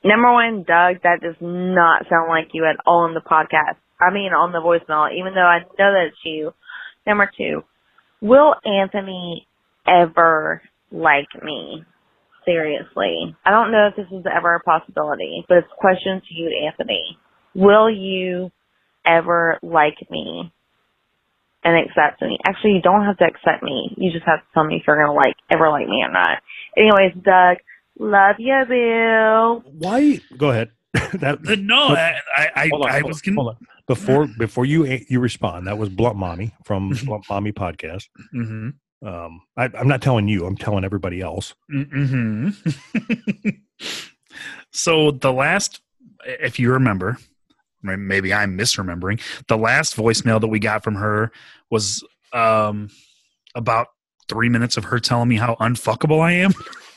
Number one, Doug, that does not sound like you at all on the podcast. I mean, on the voicemail, even though I know that it's you. Number two, will Anthony ever like me? Seriously. I don't know if this is ever a possibility, but it's a question to you, Anthony. Will you ever like me and accept me? Actually, you don't have to accept me. You just have to tell me if you're going to ever like me or not. Anyways, Doug, love you, Bill. Why? Go ahead. Hold on. Before you respond, that was Blunt Mommy from Blunt Mommy Podcast. Mm-hmm. I'm not telling you. I'm telling everybody else. Mm-hmm. So the last, if you remember, maybe I'm misremembering, the last voicemail that we got from her was about 3 minutes of her telling me how unfuckable I am.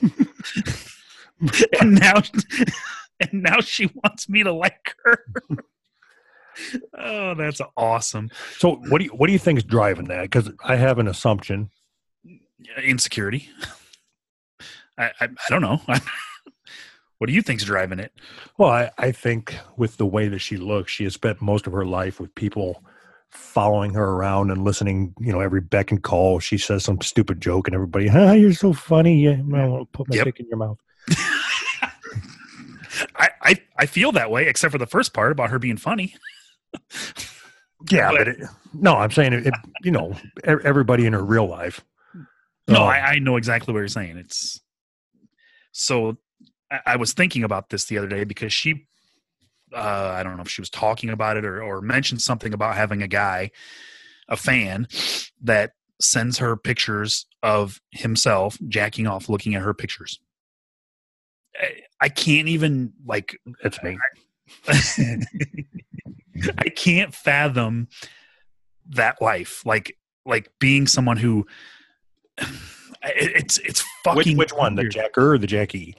and now she wants me to like her. Oh, that's awesome. So what do you think is driving that? Because I have an assumption. Insecurity. I don't know. What do you think's driving it? Well, I think with the way that she looks, she has spent most of her life with people following her around and listening, every beck and call. She says some stupid joke and everybody, you're so funny. Yeah, I want to put my dick in your mouth. I feel that way, except for the first part about her being funny. Yeah, but I'm saying everybody in her real life. No, I know exactly what you're saying. It's so I was thinking about this the other day because she, I don't know if she was talking about it or mentioned something about having a fan that sends her pictures of himself jacking off, looking at her pictures. I can't even That's me. I can't fathom that life. Like being someone who it's fucking which one, weird. The Jacker or the Jackie?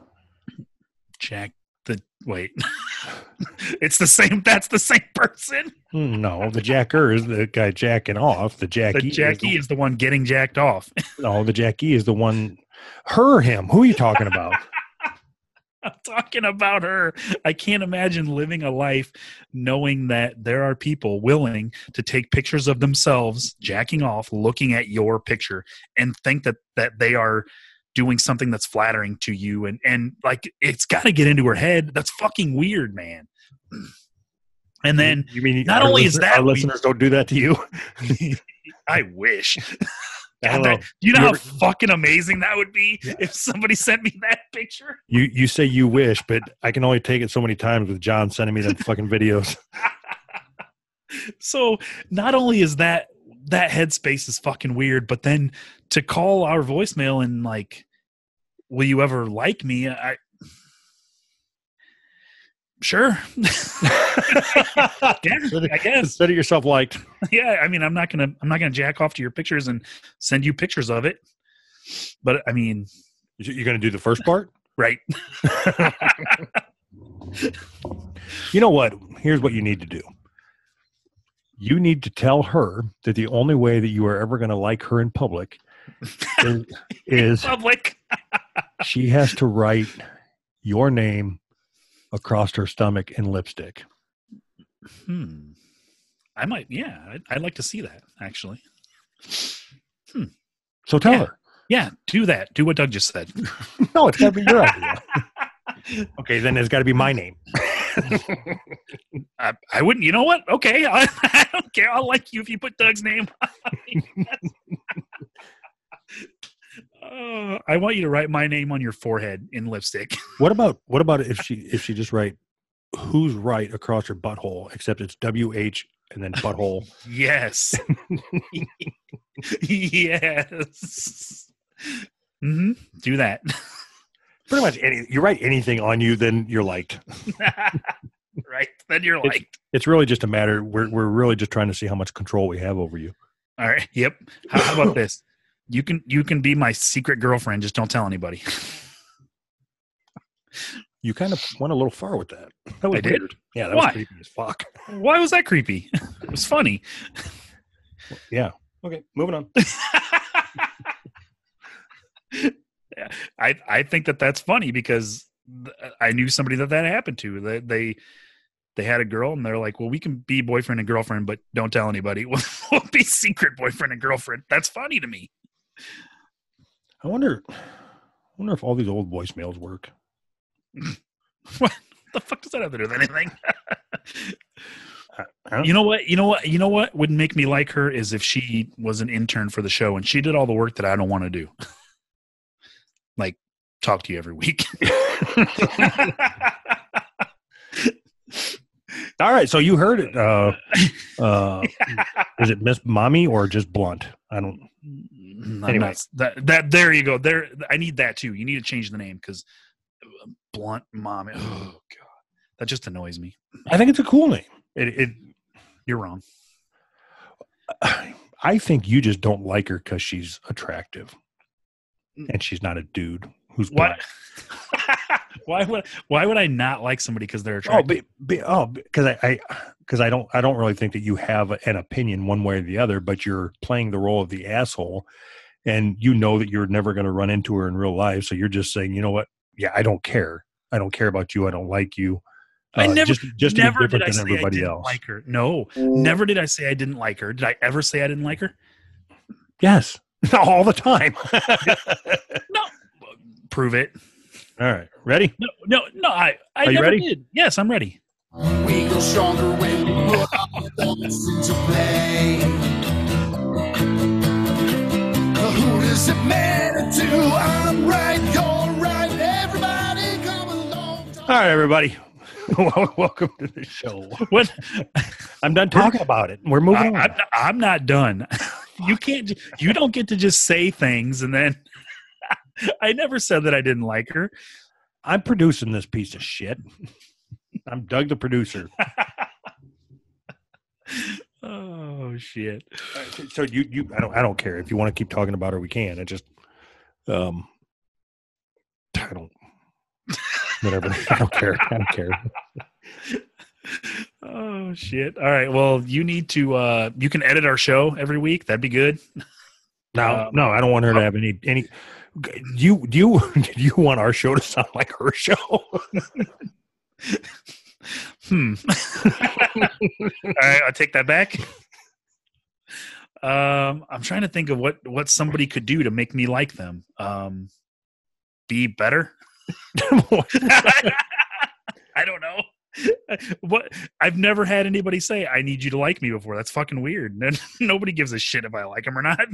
It's the same. That's the same person. No, the Jacker is the guy jacking off. The Jackie is the one getting jacked off. No, the Jackie is the one. Him. Who are you talking about? I'm talking about her. I can't imagine living a life knowing that there are people willing to take pictures of themselves jacking off, looking at your picture, and think that they are doing something that's flattering to you. And it's got to get into her head. That's fucking weird, man. And then you mean not only is that our listeners don't do that to you? I wish. I don't know. You know how fucking amazing that would be if somebody sent me that picture? You say you wish, but I can only take it so many times with John sending me them fucking videos. So not only is that headspace is fucking weird, but then to call our voicemail and will you ever like me? Sure. I guess. Consider yourself liked. Yeah, I mean, I'm not gonna jack off to your pictures and send you pictures of it. But I mean, you're gonna do the first part, right? You know what? Here's what you need to do. You need to tell her that the only way that you are ever going to like her in public is public. She has to write your name across her stomach in lipstick. I might, I'd like to see that, actually. So tell her. Yeah, do that. Do what Doug just said. No, it's got to be your idea. Okay, then it's got to be my name. I wouldn't, you know what? Okay, I don't care. I'll like you if you put Doug's name on. I want you to write my name on your forehead in lipstick. What about if she just write who's right across her butthole, except it's WH and then butthole. Yes. Yes. Mm-hmm. Do that. Pretty much you write anything on you, then you're liked. Right. Then you're liked. It's really just a matter. We're really just trying to see how much control we have over you. All right. Yep. How about this? You can be my secret girlfriend. Just don't tell anybody. You kind of went a little far with that. That was weird. Yeah, that was creepy as fuck. Why was that creepy? It was funny. Yeah. Okay, moving on. Yeah, I think that's funny because I knew somebody that happened to. They had a girl, and they're like, well, we can be boyfriend and girlfriend, but don't tell anybody. We'll be secret boyfriend and girlfriend. That's funny to me. I wonder if all these old voicemails work. What the fuck does that have to do with anything? You know what would make me like her is if she was an intern for the show and she did all the work that I don't want to do. Like talk to you every week. All right, so you heard it. Is it Miss Mommy or just Blunt? I don't. Anyway, that there you go. There, I need that too. You need to change the name because Blunt Mommy. Oh God, that just annoys me. I think it's a cool name. You're wrong. I think you just don't like her because she's attractive, and she's not a dude who's what. Why would I not like somebody because they're attractive? Because I don't really think that you have an opinion one way or the other, but you're playing the role of the asshole, and you know that you're never going to run into her in real life. So you're just saying, you know what? Yeah, I don't care. I don't care about you. I don't like you. I never, just never to be did I different say than everybody I didn't else. like her. No, never did I say I didn't like her. Did I ever say I didn't like her? Yes, all the time. No, prove it. All right, ready? No. I Are you never ready? did. Yes, I'm ready. We go stronger when we put our thoughts into play. Who does it matter to? I'm right, you're right. Everybody come along. All right, everybody. Welcome to the show. What? I'm done talking about it. We're moving on. I'm not done. You can't. You don't get to just say things and then. I never said that I didn't like her. I'm producing this piece of shit. I'm Doug, the producer. Oh shit! So you, I don't care if you want to keep talking about her. We can. It just, I don't. Whatever. I don't care. I don't care. Oh shit! All right. Well, you need to. You can edit our show every week. That'd be good. No, I don't want her to have any. Do you want our show to sound like her show? All right, I'll take that back. I'm trying to think of what somebody could do to make me like them. Be better. I don't know. What I've never had anybody say I need you to like me before. That's fucking weird. Nobody gives a shit if I like them or not.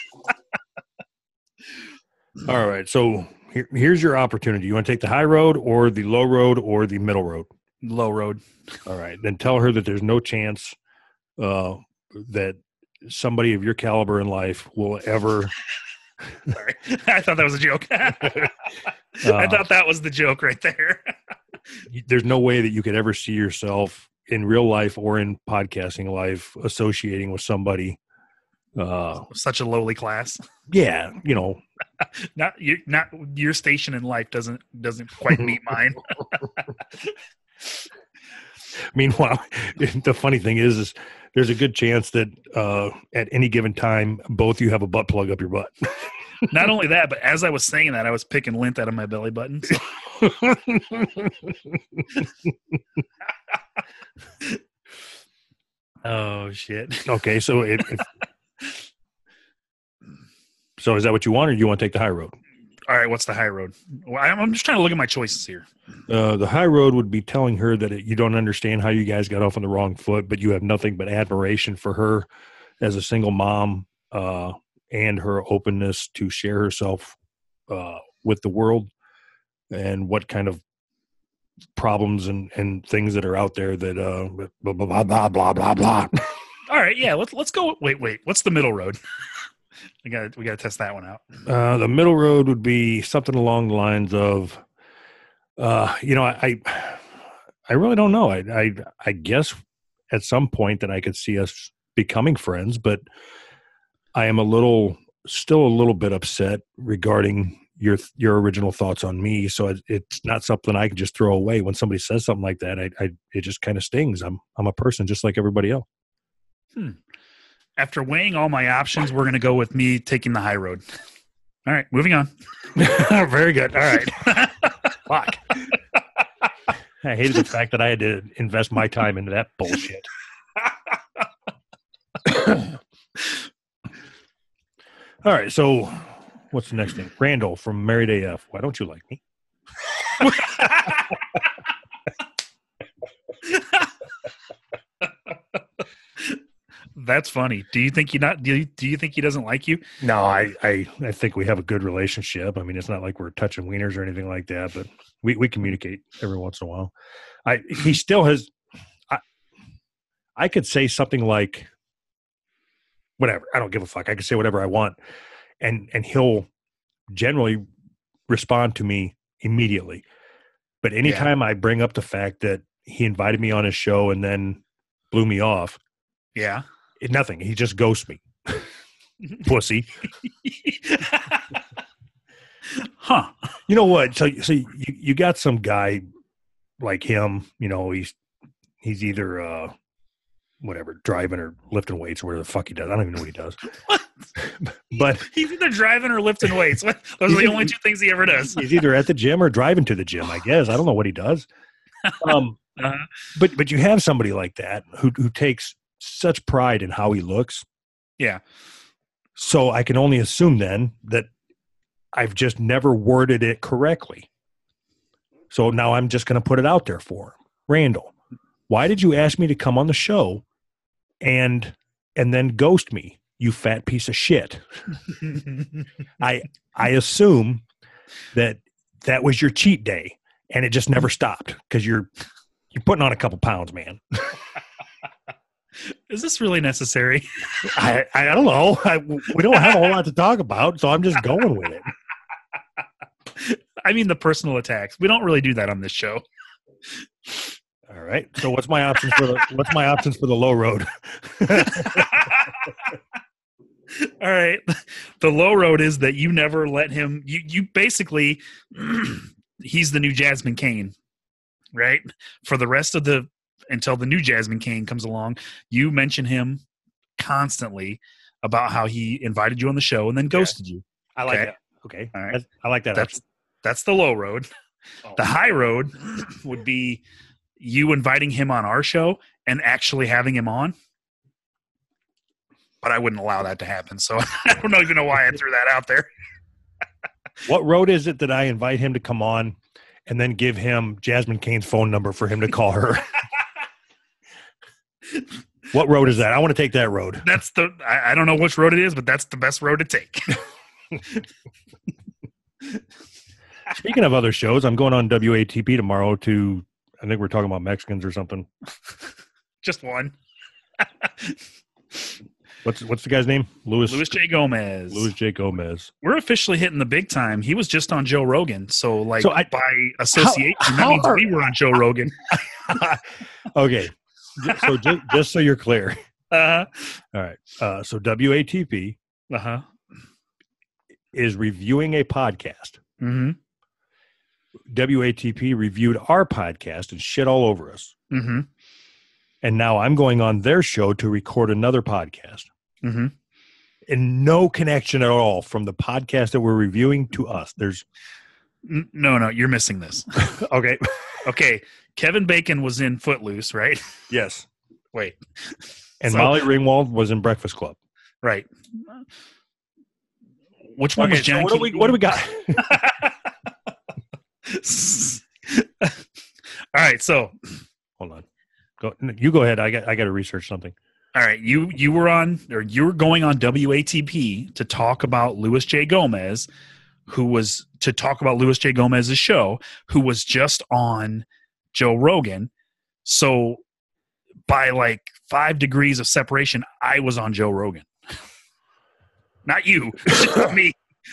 All right, so here's your opportunity. You want to take the high road or the low road or the middle road? Low road. All right, then tell her that there's no chance that somebody of your caliber in life will ever. Sorry, I thought that was a joke. I thought that was the joke right there. There's no way that you could ever see yourself in real life or in podcasting life associating with somebody. Such a lowly class. Yeah, you know. Not your station in life doesn't quite meet mine. Meanwhile, the funny thing is there's a good chance that at any given time, both you have a butt plug up your butt. Not only that, but as I was saying that, I was picking lint out of my belly button. So. Oh shit! Okay, so so is that what you want, or do you want to take the high road? All right, what's the high road? Well, I'm just trying to look at my choices here. The high road would be telling her that you don't understand how you guys got off on the wrong foot, but you have nothing but admiration for her as a single mom and her openness to share herself with the world and what kind of problems and things that are out there that blah, blah, blah, blah, blah, blah. All right, yeah, let's go. Wait, what's the middle road? we got to test that one out. The middle road would be something along the lines of, I really don't know. I guess at some point that I could see us becoming friends, but I am still a little bit upset regarding your original thoughts on me. So it's not something I can just throw away. When somebody says something like that, it just kind of stings. I'm a person just like everybody else. After weighing all my options, we're going to go with me taking the high road. All right, moving on. Very good. All right. Fuck. I hated the fact that I had to invest my time into that bullshit. All right, so what's the next thing? Randall from Married AF. Why don't you like me? That's funny. Do you think he doesn't like you? No, I think we have a good relationship. I mean, it's not like we're touching wieners or anything like that, but we communicate every once in a while. He still has. I could say something like, whatever. I don't give a fuck. I can say whatever I want, and he'll generally respond to me immediately. But anytime I bring up the fact that he invited me on his show and then blew me off, nothing. He just ghosts me. Pussy. Huh. You know what? So you got some guy like him, you know, he's either whatever, driving or lifting weights or whatever the fuck he does. I don't even know what he does. But he's either driving or lifting weights. Those are the only two things he ever does. He's either at the gym or driving to the gym, I guess. I don't know what he does. But you have somebody like that who takes such pride in how he looks. Yeah. So I can only assume then that I've just never worded it correctly. So now I'm just going to put it out there for him. Randall, why did you ask me to come on the show and then ghost me, you fat piece of shit? I assume that was your cheat day and it just never stopped because you're putting on a couple pounds, man. Is this really necessary? I don't know. We don't have a whole lot to talk about, so I'm just going with it. I mean, the personal attacks. We don't really do that on this show. All right. So what's my options for the low road? All right. The low road is that you never let him. You basically, he's the new Jasmine Cain, right? For the rest of until the new Jasmine Cain comes along, you mention him constantly about how he invited you on the show and then ghosted you. I like that. Okay. All right. I like that. That's the low road. The high road would be you inviting him on our show and actually having him on. But I wouldn't allow that to happen. So I don't even know why I threw that out there. What road is it that I invite him to come on and then give him Jasmine Cain's phone number for him to call her? What road is that? I want to take that road. That's I don't know which road it is, but that's the best road to take. Speaking of other shows, I'm going on WATP tomorrow to, I think we're talking about Mexicans or something. Just one. What's the guy's name? Louis J. Gomez. Louis J. Gomez. We're officially hitting the big time. He was just on Joe Rogan. So by association, that means we were on Joe Rogan. Okay. So just so you're clear. Uh-huh. All right. So WATP is reviewing a podcast. Mm-hmm. WATP reviewed our podcast and shit all over us. Mm-hmm. And now I'm going on their show to record another podcast. Mm-hmm. And no connection at all from the podcast that we're reviewing to us. There's no, you're missing this. Okay. Okay. Kevin Bacon was in Footloose, right? Yes. Wait. And Molly Ringwald was in Breakfast Club. Right. Which one was John? So what do we got? All right. So hold on. You go ahead. I got to research something. All right. You were going on WATP to talk about Louis J. Gomez, to talk about Louis J. Gomez's show, who was just on Joe Rogan. So by like 5 degrees of separation, I was on Joe Rogan. Not you, me.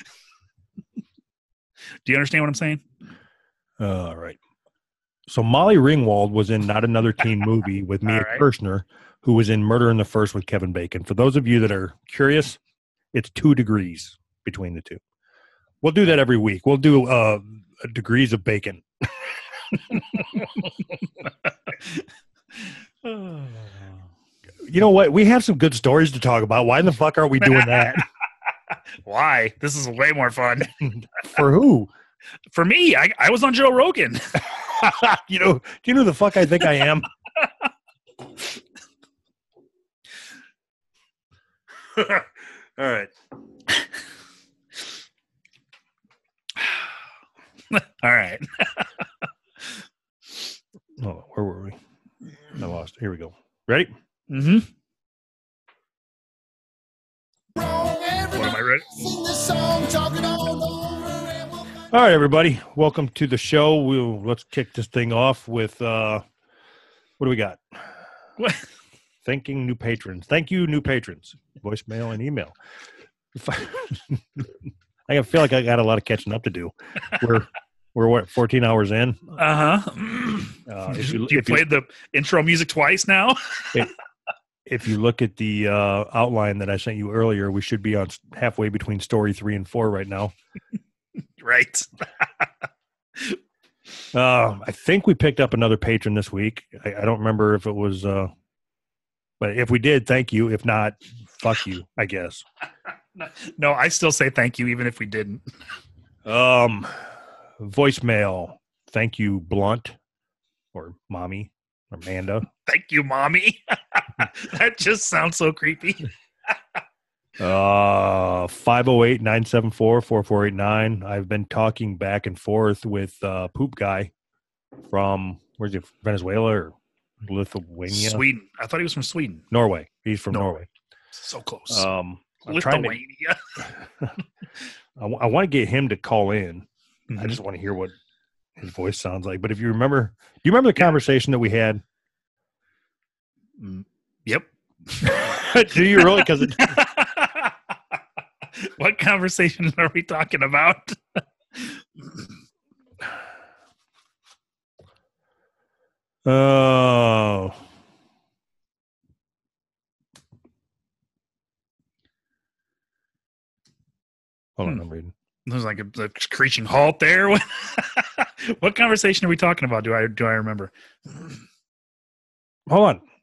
Do you understand what I'm saying? All right. So Molly Ringwald was in Not Another Teen Movie with Mia Kirshner, who was in Murder in the First with Kevin Bacon. For those of you that are curious, it's 2 degrees between the two. We'll do that every week. We'll do degrees of bacon. You know what? We have some good stories to talk about. Why the fuck aren't we doing that? Why? This is way more fun. For who? For me, I was on Joe Rogan. Do you know who the fuck I think I am? All right. All right. Oh, where were we? I lost. Here we go. Ready? Mm-hmm. What am I ready? Sing this song, talking all over, and we'll find All right, everybody. Welcome to the show. Let's kick this thing off with what do we got? What? Thanking new patrons. Thank you, new patrons. Voicemail and email. I feel like I got a lot of catching up to do. We're what, 14 hours in? Uh-huh. If you played the intro music twice now? If you look at the outline that I sent you earlier, we should be on halfway between story 3 and 4 right now. Right. I think we picked up another patron this week. I don't remember if it was, but if we did, thank you. If not, fuck you, I guess. No, I still say thank you, even if we didn't. Voicemail. Thank you, Blunt, or Mommy, or Amanda. Thank you, Mommy. That just sounds so creepy. 508-974-4489. I've been talking back and forth with Poop Guy from, where's he, Venezuela or Lithuania? Sweden. I thought he was from Sweden. Norway. He's from Norway. So close. I'm trying to, Lithuania. I want to get him to call in. Mhm. I just want to hear what his voice sounds like. But if you remember, do you remember the conversation that we had? Yep. Do you really? Because what conversation are we talking about? Oh. Hold on, I'm reading. There's like a screeching halt there. What conversation are we talking about? Do I remember? Hold on.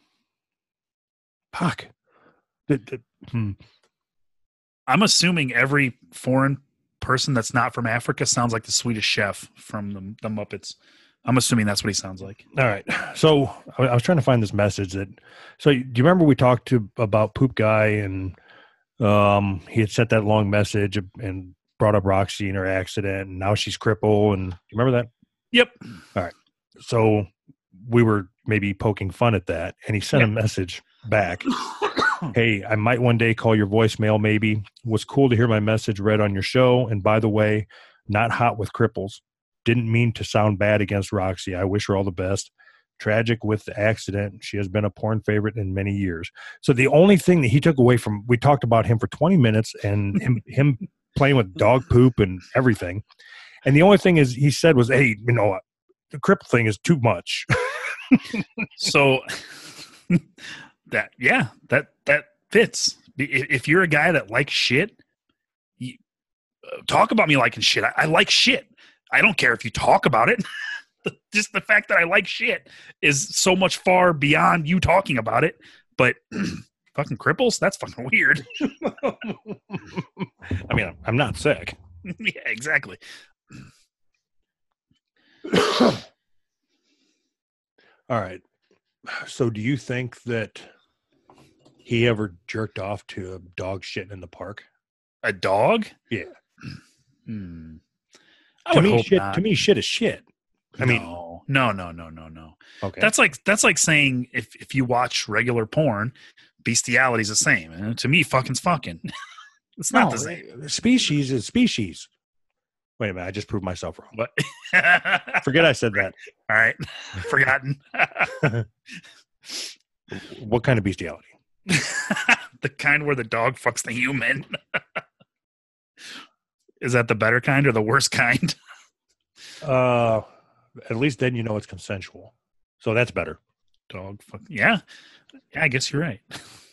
Fuck. I'm assuming every foreign person that's not from Africa sounds like the Swedish chef from the Muppets. I'm assuming that's what he sounds like. All right. So I was trying to find this message that. So do you remember we talked about Poop Guy and he had sent that long message and brought up Roxy and her accident, and now she's crippled. And do you remember that? Yep. All right. So we were maybe poking fun at that, and he sent a message back. Hey, I might one day call your voicemail. Maybe was cool to hear my message read on your show. And by the way, not hot with cripples. Didn't mean to sound bad against Roxy. I wish her all the best. Tragic with the accident. She has been a porn favorite in many years. So the only thing that he took away from, we talked about him for 20 minutes and him playing with dog poop and everything. And the only thing is he said was, hey, the cripple thing is too much. So that fits. If you're a guy that likes shit, talk about me liking shit. I like shit. I don't care if you talk about it. Just the fact that I like shit is so much far beyond you talking about it. But fucking cripples, that's fucking weird. I mean, I'm not sick. Yeah, exactly. All right. So do you think that he ever jerked off to a dog shitting in the park? A dog? Yeah. I would hope shit, not. to me, shit is shit. I mean, no. Okay. That's like saying if you watch regular porn, bestiality is the same. And to me, fucking's fucking. It's not the same. Species is species. Wait a minute, I just proved myself wrong. What? Forget I said that. All right. Forgotten. What kind of bestiality? The kind where the dog fucks the human. Is that the better kind or the worst kind? At least then you know it's consensual. So that's better. Dog fuck. Yeah, I guess you're right.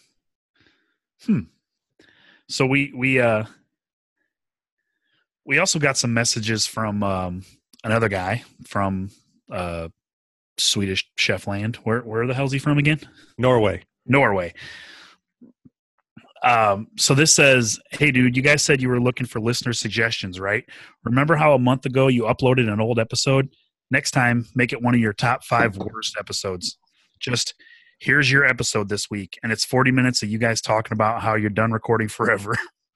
So we also got some messages from another guy from Swedish chef land. Where the hell's he from again? Norway. So this says, hey, dude, you guys said you were looking for listener suggestions, right? Remember how a month ago you uploaded an old episode? Next time, make it one of your top 5 worst episodes. Just, here's your episode this week, and it's 40 minutes of you guys talking about how you're done recording forever.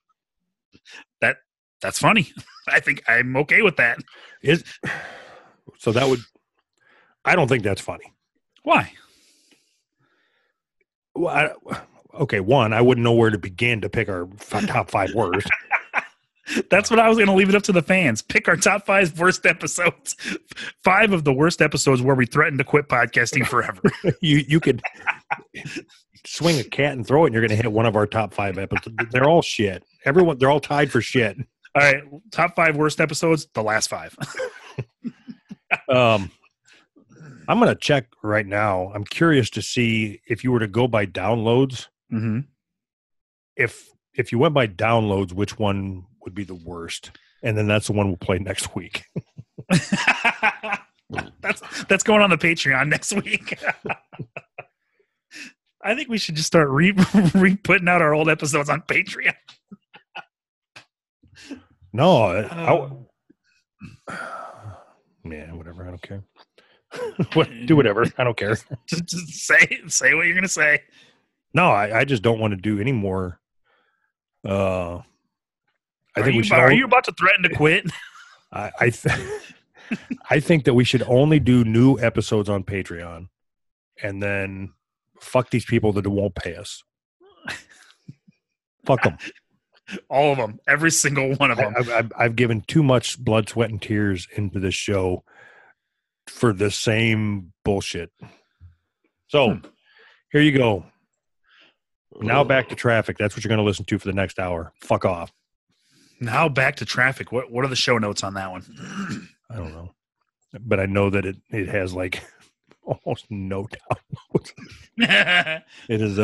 That's funny. I think I'm okay with that. So that would... I don't think that's funny. Why? Well, okay, one, I wouldn't know where to begin to pick our top 5 worst. That's what I was going to leave it up to the fans. Pick our top 5 worst episodes. 5 of the worst episodes where we threatened to quit podcasting forever. You could swing a cat and throw it, and you're going to hit one of our top 5 episodes. They're all shit. They're all tied for shit. All right, top 5 worst episodes, the last 5. I'm going to check right now. I'm curious to see if you were to go by downloads. Mm-hmm. If you went by downloads, which one would be the worst? And then that's the one we'll play next week. That's going on the Patreon next week. I think we should just start putting out our old episodes on Patreon. No, yeah, whatever. I don't care. Do whatever. I don't care. Just say what you're gonna say. No, I just don't want to do any more. I think Are you about to threaten to quit? I think that we should only do new episodes on Patreon, and then fuck these people that won't pay us. Fuck them. All of them. Every single one of them. I've given too much blood, sweat, and tears into this show for the same bullshit. So here you go. Now back to traffic. That's what you're going to listen to for the next hour. Fuck off. Now back to traffic. What are the show notes on that one? I don't know. But I know that it has like almost no downloads. It is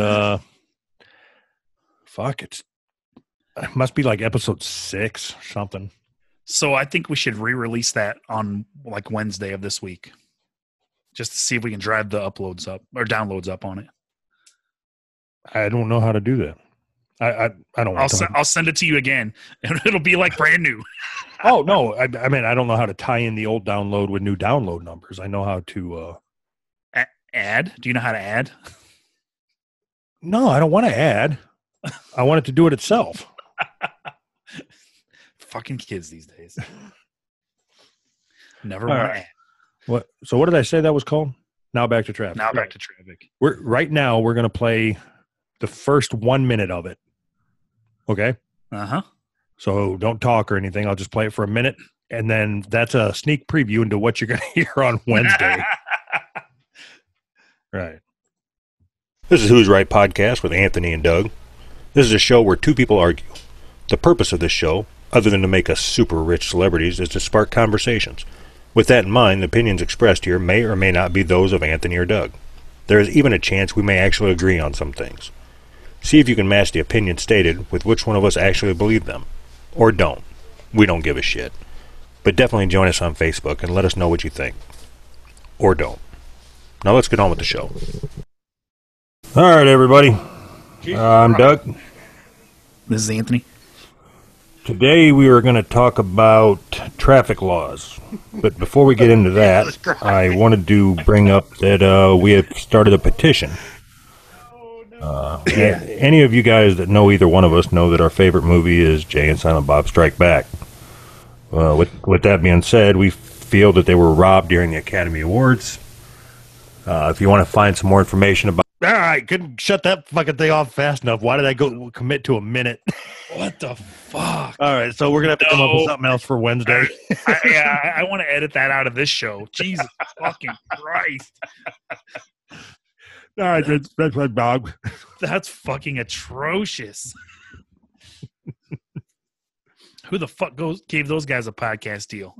it must be like episode 6 or something. So I think we should re-release that on like Wednesday of this week, just to see if we can drive the uploads up or downloads up on it. I don't know how to do that. I don't. I'll send it to you again, and it'll be like brand new. Oh no! I mean, I don't know how to tie in the old download with new download numbers. I know how to add. Do you know how to add? No, I don't want to add. I want it to do it itself. Fucking kids these days. Never want to add. What? So what did I say that was called? Now back to traffic. Now back to traffic. We're going to play the first 1 minute of it. Okay. Uh-huh. So don't talk or anything. I'll just play it for a minute, and then that's a sneak preview into what you're going to hear on Wednesday. Right. This is Who's Right Podcast with Anthony and Doug. This is a show where two people argue. The purpose of this show, other than to make us super rich celebrities, is to spark conversations. With that in mind, the opinions expressed here may or may not be those of Anthony or Doug. There is even a chance we may actually agree on some things. See if you can match the opinion stated with which one of us actually believe them. Or don't. We don't give a shit. But definitely join us on Facebook and let us know what you think. Or don't. Now let's get on with the show. All right, everybody. I'm Doug. This is Anthony. Today we are going to talk about traffic laws. But before we get into that, I wanted to bring up that we have started a petition. Any of you guys that know either one of us know that our favorite movie is Jay and Silent Bob Strike Back. With that being said, we feel that they were robbed during the Academy Awards. If you want to find some more information about... All right, couldn't shut that fucking thing off fast enough. Why did I go commit to a minute? What the fuck? All right, so we're going to have to come up with something else for Wednesday. I want to edit that out of this show. Jesus fucking Christ. All right, that's my dog. That's fucking atrocious. Who the fuck gave those guys a podcast deal?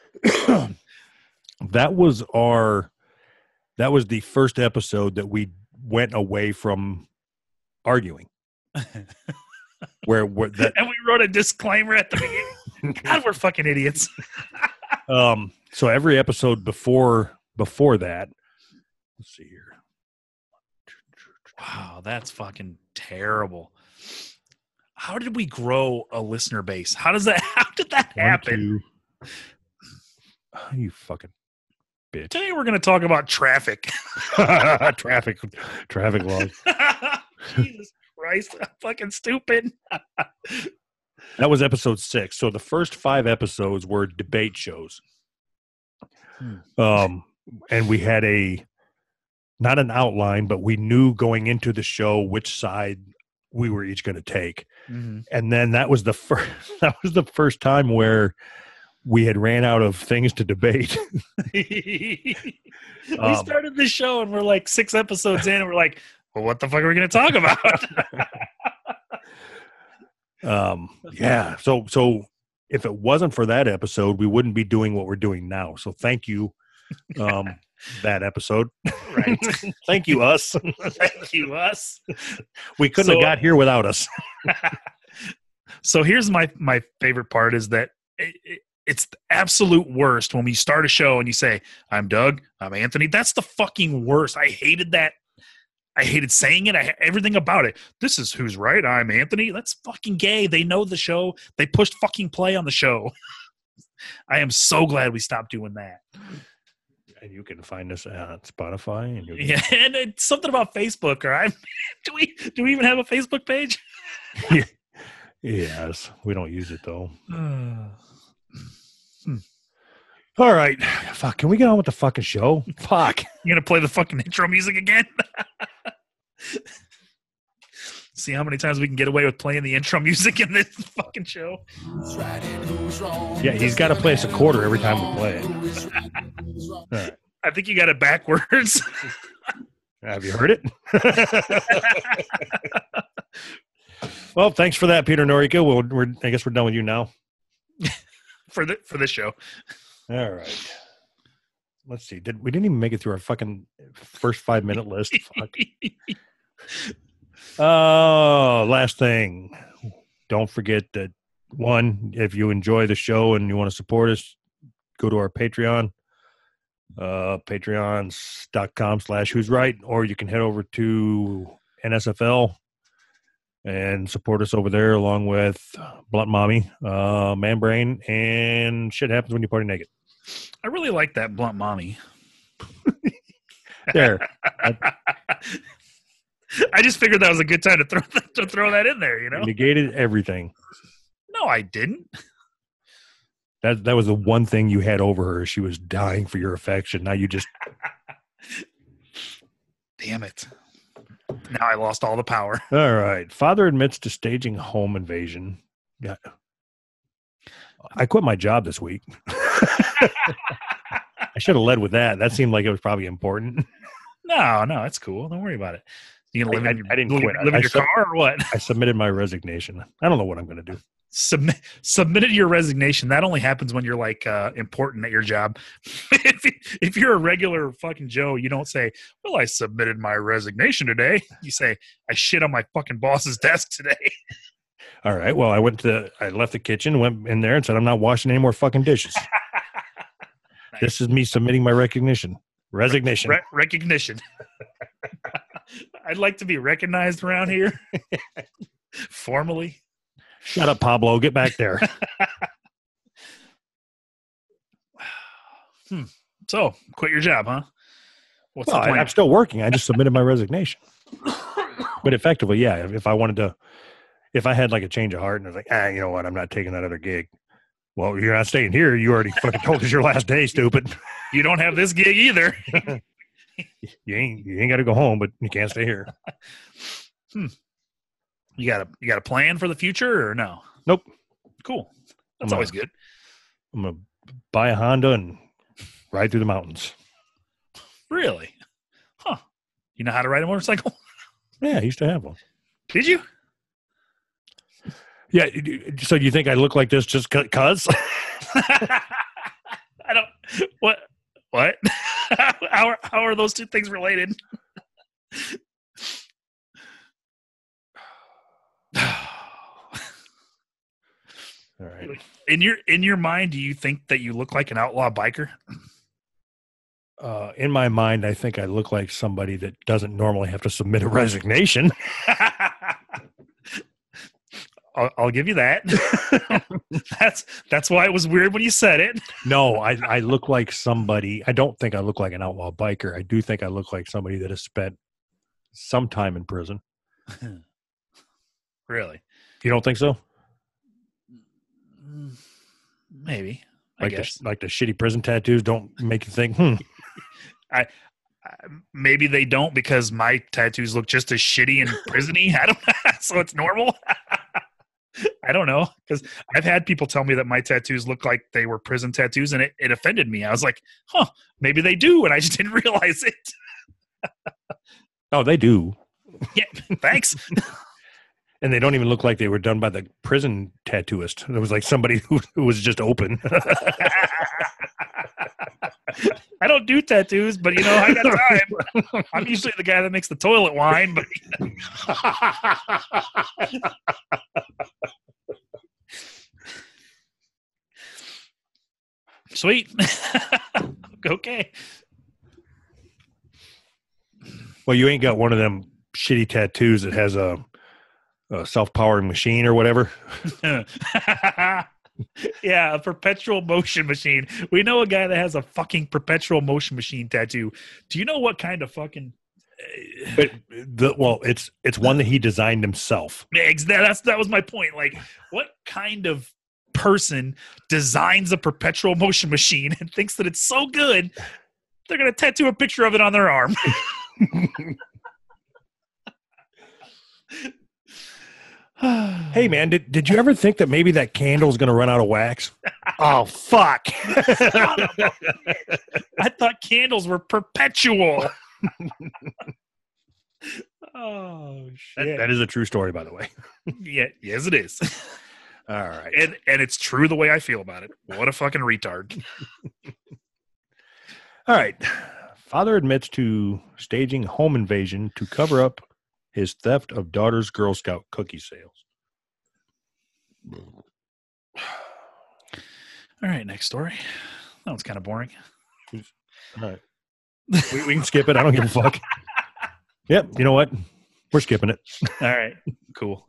That was the first episode that we went away from arguing. where that, and we wrote a disclaimer at the beginning. God, we're fucking idiots. So every episode before that, let's see here. Wow, that's fucking terrible. How did we grow a listener base? How did that happen? You fucking bitch. Today we're going to talk about traffic. traffic laws. Jesus Christ, I'm fucking stupid. That was episode 6. So the first 5 episodes were debate shows. And we had not an outline, but we knew going into the show which side we were each going to take. Mm-hmm. And then that was the first time where we had ran out of things to debate. We started the show and we're like 6 episodes in and we're like, well, what the fuck are we going to talk about? Yeah. So if it wasn't for that episode, we wouldn't be doing what we're doing now. So thank you. That episode. Right. Thank you, us. Thank you, us. We couldn't have got here without us. So here's my favorite part is that it's the absolute worst when we start a show and you say, I'm Doug, I'm Anthony. That's the fucking worst. I hated that. I hated saying it. Everything about it. This is Who's Right. I'm Anthony. That's fucking gay. They know the show. They pushed fucking play on the show. I am so glad we stopped doing that. And you can find us on Spotify. And it's something about Facebook. Or do we even have a Facebook page? Yes, we don't use it though. All right, fuck. Can we get on with the fucking show? Fuck. You gonna play the fucking intro music again? See how many times we can get away with playing the intro music in this fucking show. Yeah, he's got to play us a quarter every time we play it. Right. I think you got it backwards. Have you heard it? Well, thanks for that, Peter Noriko. I guess we're done with you now. for this show. All right. Let's see. We didn't even make it through our fucking first 5-minute list. Fuck. Oh, last thing. Don't forget that, one, if you enjoy the show and you want to support us, go to our Patreon, patreons.com/who's right, or you can head over to NSFL and support us over there along with Blunt Mommy, Man Brain, and Shit Happens When You Party Naked. I really like that Blunt Mommy. There. I just figured that was a good time to throw that in there, you know? Negated everything. No, I didn't. That was the one thing you had over her. She was dying for your affection. Now you just... Damn it. Now I lost all the power. All right. Father admits to staging home invasion. Yeah. I quit my job this week. I should have led with that. That seemed like it was probably important. No, it's cool. Don't worry about it. You gonna live I didn't quit. Live in your car or what? I submitted my resignation. I don't know what I'm going to do. Submitted your resignation. That only happens when you're like important at your job. if you're a regular fucking Joe, you don't say, well, I submitted my resignation today. You say, I shit on my fucking boss's desk today. All right. Well, I left the kitchen, went in there and said, I'm not washing any more fucking dishes. Nice. This is me submitting my resignation. Recognition. I'd like to be recognized around here. Formally. Shut up, Pablo. Get back there. So, quit your job, huh? What's the plan? I'm still working. I just submitted my resignation. But effectively, yeah, if I had like a change of heart and I was like, you know what? I'm not taking that other gig. Well, you're not staying here. You already fucking told us your last day, stupid. You don't have this gig either. You ain't got to go home, but you can't stay here. You got a plan for the future or no? Nope. Cool. That's always good. I'm gonna buy a Honda and ride through the mountains. Really? Huh? You know how to ride a motorcycle? Yeah, I used to have one. Did you? Yeah. So you think I look like this just cause? I don't. What? How are those two things related? All right. In your mind, do you think that you look like an outlaw biker? In my mind, I think I look like somebody that doesn't normally have to submit a resignation. I'll give you that. That's why it was weird when you said it. No, I look like somebody. I don't think I look like an outlaw biker. I do think I look like somebody that has spent some time in prison. Really? You don't think so? Maybe. I guess. Like the shitty prison tattoos don't make you think, I maybe they don't because my tattoos look just as shitty and prisony. I don't know. So it's normal. I don't know, because I've had people tell me that my tattoos look like they were prison tattoos, and it offended me. I was like, maybe they do, and I just didn't realize it. Oh, they do. Yeah, thanks. And they don't even look like they were done by the prison tattooist. It was like somebody who was just open. I don't do tattoos, but I got time. I'm usually the guy that makes the toilet wine, but sweet. Okay. Well, you ain't got one of them shitty tattoos that has a self-powering machine or whatever. Yeah, a perpetual motion machine. We know a guy that has a fucking perpetual motion machine tattoo. Do you know what kind of fucking? It's one that he designed himself. That was my point. Like, what kind of person designs a perpetual motion machine and thinks that it's so good they're going to tattoo a picture of it on their arm? Hey man, did you ever think that maybe that candle is going to run out of wax? Oh fuck! I thought candles were perpetual. Oh shit! That is a true story, by the way. Yeah, yes, it is. All right, and it's true the way I feel about it. What a fucking retard! All right, father admits to staging home invasion to cover up his theft of daughter's Girl Scout cookie sales. All right, next story. That one's kind of boring. All right. We can skip it. I don't give a fuck. Yep. You know what? We're skipping it. All right. Cool.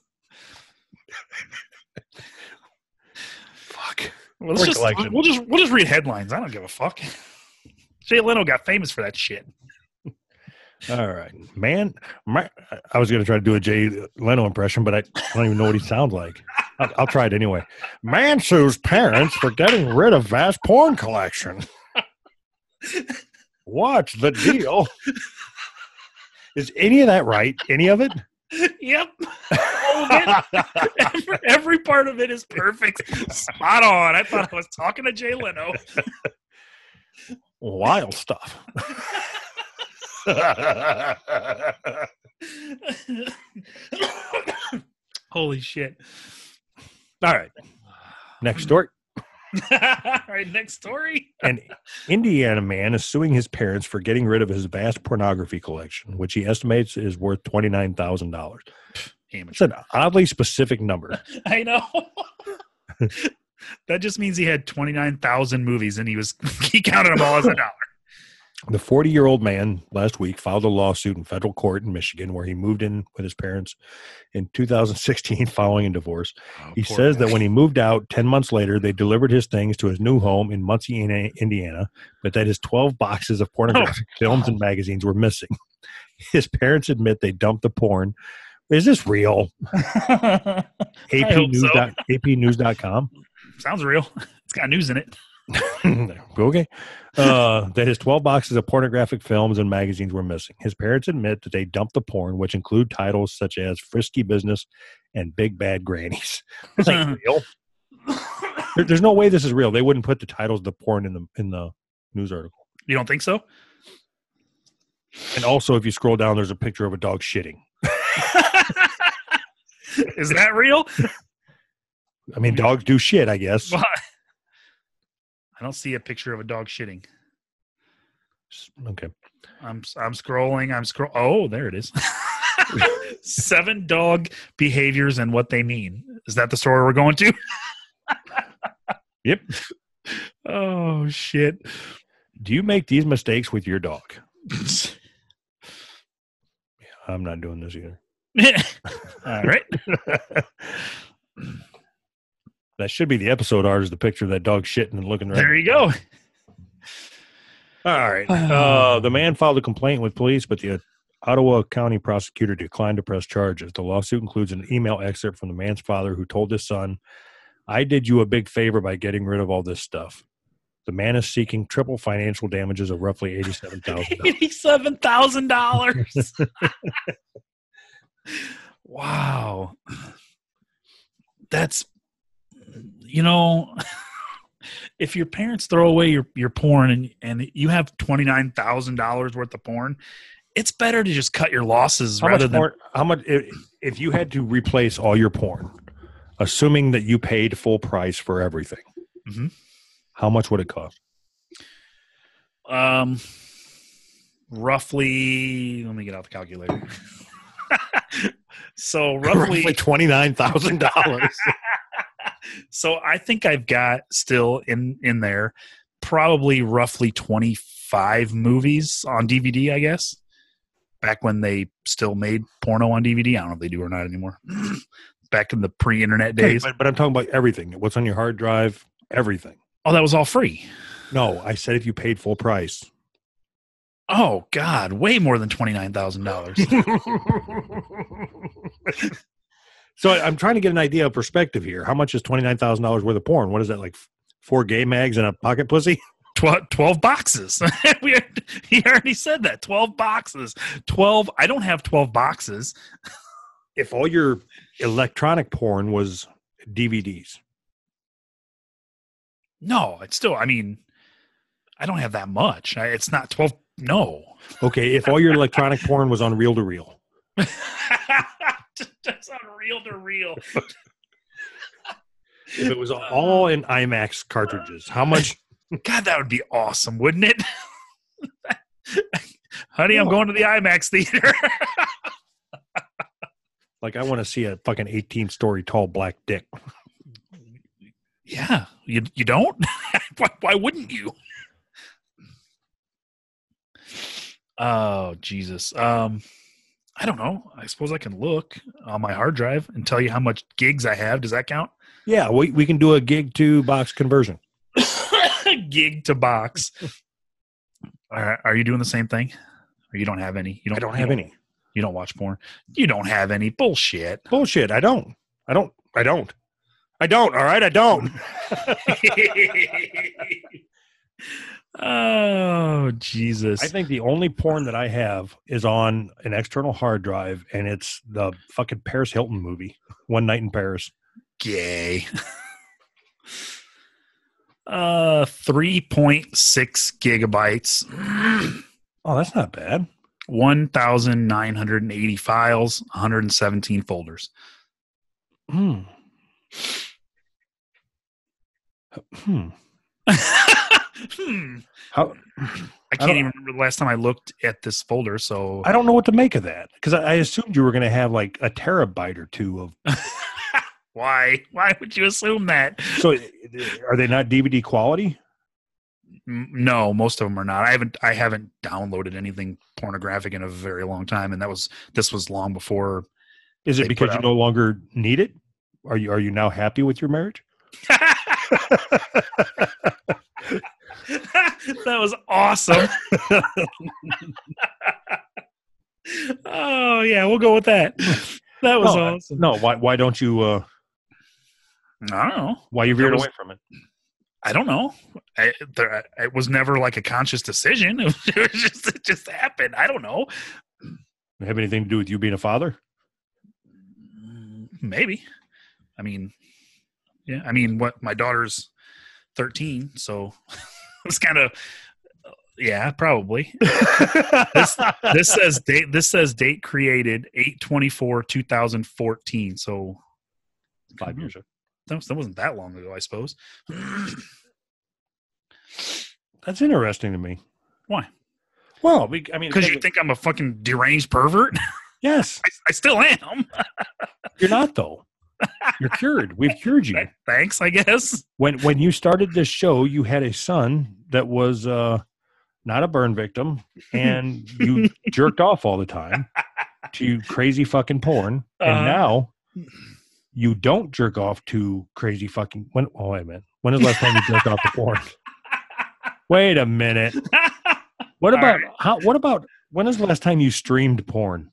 Fuck. Well, we'll just read headlines. I don't give a fuck. Jay Leno got famous for that shit. All right, man. I was going to try to do a Jay Leno impression, but I don't even know what he sounds like. I'll try it anyway. Man sues parents for getting rid of vast porn collection. What's the deal? Is any of that right? Any of it? Yep. All of it. Every part of it is perfect. Spot on. I thought I was talking to Jay Leno. Wild stuff. Holy shit. All right. Next story. All right, next story. An Indiana man is suing his parents for getting rid of his vast pornography collection, which he estimates is worth $29,000. It's an oddly specific number. I know. That just means he had 29,000 movies and he counted them all as $1. The 40-year-old man last week filed a lawsuit in federal court in Michigan where he moved in with his parents in 2016 following a divorce. He says that when he moved out 10 months later, they delivered his things to his new home in Muncie, Indiana, but that his 12 boxes of pornographic films and magazines were missing. His parents admit they dumped the porn. Is this real? APnews.com. Sounds real. It's got news in it. Okay. That his 12 boxes of pornographic films and magazines were missing. His parents admit that they dumped the porn, which include titles such as Frisky Business and Big Bad Grannies. This ain't real. There's no way this is real. They wouldn't put the titles of the porn in the news article. You don't think so? And also, if you scroll down, there's a picture of a dog shitting. Is that real? I mean, dogs do shit, I guess. What? I don't see a picture of a dog shitting. Okay. I'm scrolling. Oh, there it is. 7 dog behaviors and what they mean. Is that the story we're going to? Yep. Oh, shit. Do you make these mistakes with your dog? I'm not doing this either. All right. That should be the episode art, is the picture of that dog shitting and looking right. There you go. All right. The man filed a complaint with police, but the Ottawa County prosecutor declined to press charges. The lawsuit includes an email excerpt from the man's father who told his son, "I did you a big favor by getting rid of all this stuff." The man is seeking triple financial damages of roughly $87,000. $87,000. Wow. That's, if your parents throw away your porn and you have $29,000 worth of porn, it's better to just cut your losses How much if you had to replace all your porn, assuming that you paid full price for everything, mm-hmm. How much would it cost? Roughly, let me get out the calculator. So roughly $29,000. So I think I've got still in there probably roughly 25 movies on DVD, I guess. Back when they still made porno on DVD. I don't know if they do or not anymore. Back in the pre-internet days. But I'm talking about everything. What's on your hard drive, everything. Oh, that was all free. No, I said if you paid full price. Oh, God. Way more than $29,000. So I'm trying to get an idea of perspective here. How much is $29,000 worth of porn? What is that, like 4 gay mags and a pocket pussy? 12 boxes. He already said that. 12 boxes. 12. I don't have 12 boxes. If all your electronic porn was DVDs. No, it's still, I don't have that much. It's not 12. No. Okay, if all your electronic porn was on reel-to-reel. Just on reel-to-reel. If it was all in IMAX cartridges, how much? God, that would be awesome, wouldn't it? Honey, I'm going to the IMAX theater. Like, I want to see a fucking 18-story tall black dick. Yeah, you don't? Why wouldn't you? Oh, Jesus. I don't know. I suppose I can look on my hard drive and tell you how much gigs I have. Does that count? Yeah, we can do a gig to box conversion. Gig to box. Are you doing the same thing? Or you don't have any? I don't have any. You don't watch porn? You don't have any? Bullshit. Bullshit. I don't. All right, I don't. Oh, Jesus. I think the only porn that I have is on an external hard drive, and it's the fucking Paris Hilton movie, One Night in Paris. Gay. 3.6 gigabytes. Oh, that's not bad. 1,980 files, 117 folders. Hmm. How, I can't even remember the last time I looked at this folder, so I don't know what to make of that, because I assumed you were going to have like a terabyte or two of. Why would you assume that? So are they not DVD quality? No, most of them are not. I haven't downloaded anything pornographic in a very long time, and this was long before. Is it because you no longer need it? Are you now happy with your marriage? That was awesome. Oh yeah, we'll go with that. That was awesome. No, why don't you? I don't know. Why you veered away from it? I don't know. It was never like a conscious decision. It just happened. I don't know. Have anything to do with you being a father? Maybe. Yeah. What? My daughter's 13, so it's kind of. Yeah, probably. This says date. This says date created 8/24/2014. So 5 years ago. That wasn't that long ago, I suppose. That's interesting to me. Why? Well, because you think I'm a fucking deranged pervert. Yes, I still am. You're not, though. You're cured. We've cured you. Thanks, I guess. When you started this show, you had a son that was not a burn victim, and you jerked off all the time to crazy fucking porn, and now you don't jerk off to crazy fucking when. Oh wait a minute. When is the last time you jerked off to porn? Wait a minute. What about What about when is the last time you streamed porn?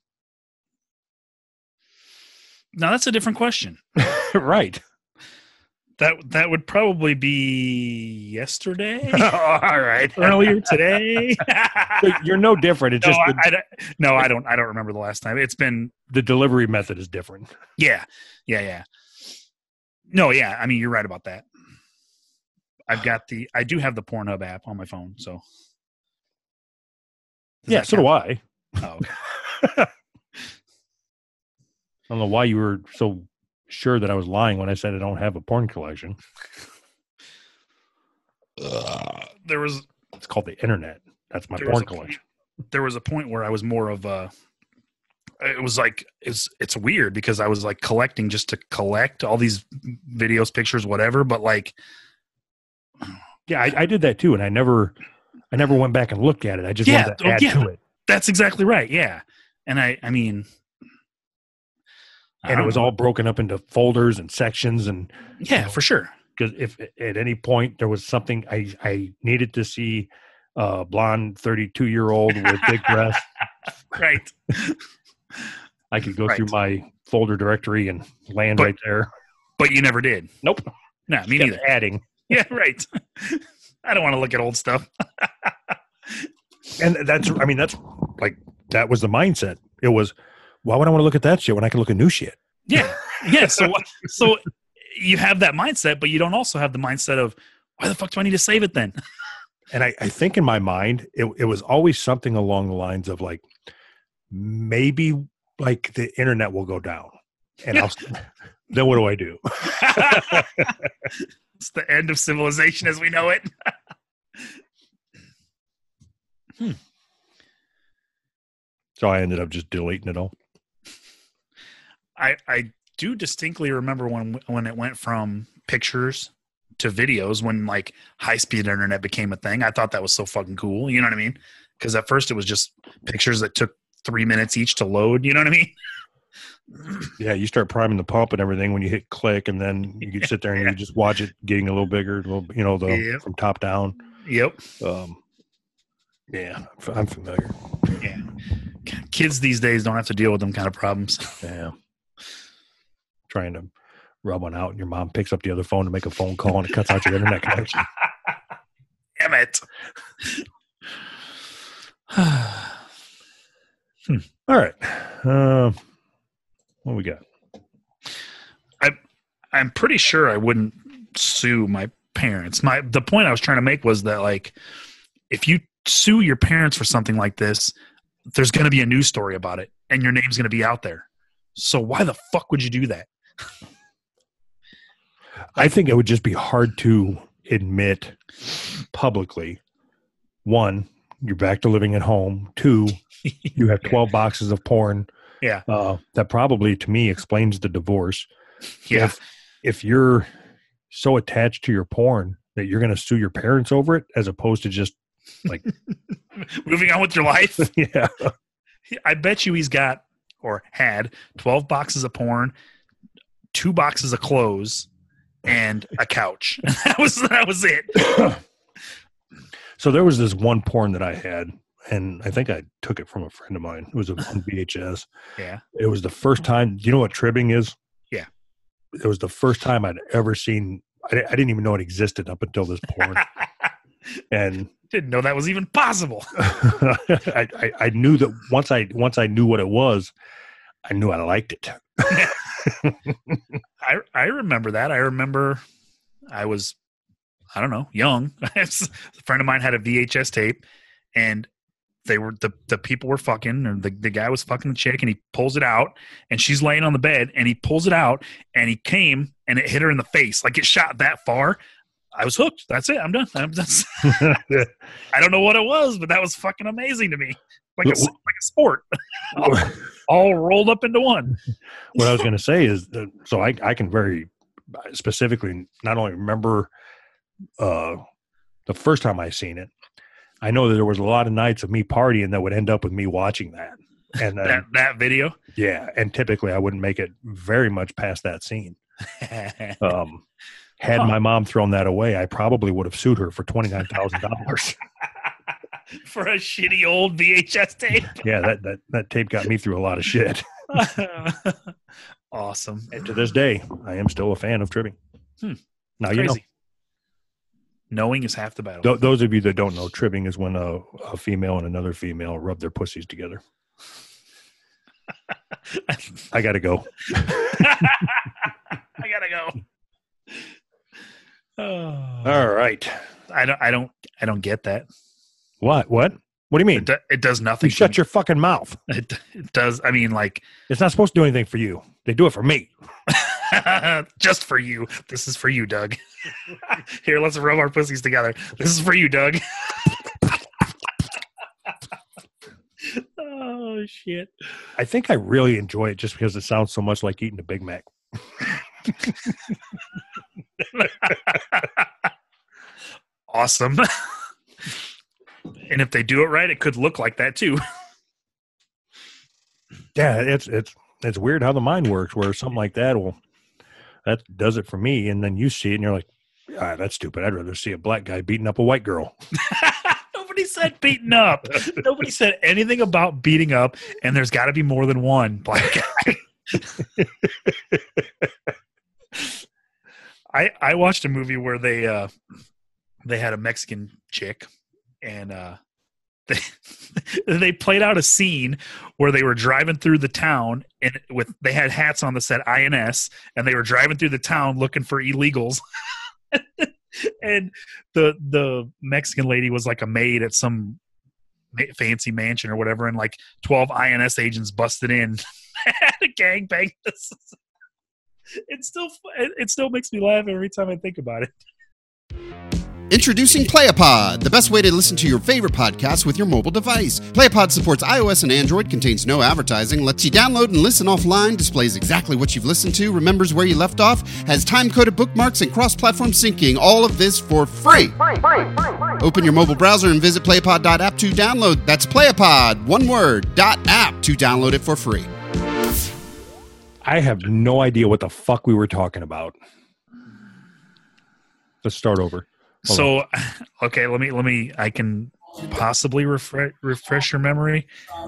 Now that's a different question. Right. That would probably be yesterday. All right. Earlier today. You're no different. It's I don't remember the last time. It's been the delivery method is different. Yeah. No, yeah. I mean, you're right about that. I do have the Pornhub app on my phone, so. Yeah, so do I. Oh, okay. I don't know why you were so sure that I was lying when I said I don't have a porn collection. It's called the internet. That's my porn collection. There was a point where I was more of a. It was like it's weird because I was like collecting just to collect all these videos, pictures, whatever. But like, yeah, I did that too, and I never went back and looked at it. I just wanted to add to it. That's exactly right. Yeah, and I mean. And it was all broken up into folders and sections, and yeah, for sure. Because if at any point there was something I needed to see, blonde 32-year-old with big breasts, right? I could go through my folder directory and land right there. But you never did. Nope. No, me neither. Adding. Yeah, right. I don't want to look at old stuff. And that's like that was the mindset. It was. Why would I want to look at that shit when I can look at new shit? Yeah. So you have that mindset, but you don't also have the mindset of why the fuck do I need to save it then? And I think in my mind, it was always something along the lines of like, maybe like the internet will go down, and then what do I do? It's the end of civilization as we know it. So I ended up just deleting it all. I do distinctly remember when it went from pictures to videos when like high-speed internet became a thing. I thought that was so fucking cool. You know what I mean? Because at first it was just pictures that took 3 minutes each to load. You know what I mean? Yeah, you start priming the pump and everything when you hit click, and then you can sit there and you just watch it getting a little bigger, from top down. Yep. Yeah, I'm familiar. Yeah. Kids these days don't have to deal with them kind of problems. Yeah. Trying to rub one out, and your mom picks up the other phone to make a phone call, and it cuts out your internet connection. Damn it. All right. What we got? I'm pretty sure I wouldn't sue my parents. The point I was trying to make was that like if you sue your parents for something like this, there's going to be a news story about it, and your name's going to be out there. So why the fuck would you do that? I think it would just be hard to admit publicly. One, you're back to living at home. Two, you have 12 boxes of porn. Yeah. That probably, to me, explains the divorce. Yeah. If you're so attached to your porn that you're going to sue your parents over it, as opposed to just like moving on with your life. Yeah. I bet you he's got or had 12 boxes of porn, 2 boxes of clothes, and a couch. That was it. So there was this one porn that I had, and I think I took it from a friend of mine. It was on VHS. Yeah. It was the first time. Do you know what tribbing is? Yeah. It was the first time I'd ever seen. I didn't even know it existed up until this porn. And didn't know that was even possible. I knew that once I knew what it was, I knew I liked it. I remember that. I remember I was, I don't know, young. A friend of mine had a VHS tape, and they were the people were fucking, or the guy was fucking the chick, and he pulls it out, and she's laying on the bed, and he pulls it out, and he came, and it hit her in the face, like it shot that far. I was hooked. That's it. I'm done. I don't know what it was, but that was fucking amazing to me. Like a sport. all rolled up into one. What I was going to say is, so I can very specifically not only remember the first time I seen it, I know that there was a lot of nights of me partying that would end up with me watching that. And that video. Yeah, and typically I wouldn't make it very much past that scene. Had my mom thrown that away, I probably would have sued her for $29,000. For a shitty old VHS tape. Yeah, that tape got me through a lot of shit. Awesome. And to this day, I am still a fan of tribbing. Now Crazy. you know. Knowing is half the battle. Those of you that don't know, tribbing is when a female and another female rub their pussies together. I gotta go. I gotta go. All right. I don't get that. What? What do you mean? It does nothing. You shut your fucking mouth. It does. I mean, like, it's not supposed to do anything for you. They do it for me. Just for you. This is for you, Doug. Here, let's rub our pussies together. This is for you, Doug. Oh shit! I think I really enjoy it just because it sounds so much like eating a Big Mac. Awesome. And if they do it right, it could look like that too. Yeah, it's weird how the mind works, where something like that does it for me, and then you see it and you're like, that's stupid. I'd rather see a black guy beating up a white girl. Nobody said beating up. Nobody said anything about beating up, and there's got to be more than one black guy. I watched a movie where they had a Mexican chick, and they played out a scene where they were driving through the town, and they had hats on that said INS, and they were driving through the town looking for illegals. And the Mexican lady was like a maid at some fancy mansion or whatever, and like 12 INS agents busted in at a gangbang. It still makes me laugh every time I think about it. Introducing Playapod, the best way to listen to your favorite podcasts with your mobile device. Playapod supports iOS and Android, contains no advertising, lets you download and listen offline, displays exactly what you've listened to, remembers where you left off, has time-coded bookmarks and cross-platform syncing. All of this for free. Open your mobile browser and visit playapod.app to download. That's Playapod, one word, .app to download it for free. I have no idea what the fuck we were talking about. Let's start over. So, okay, let me. I can possibly refresh your memory.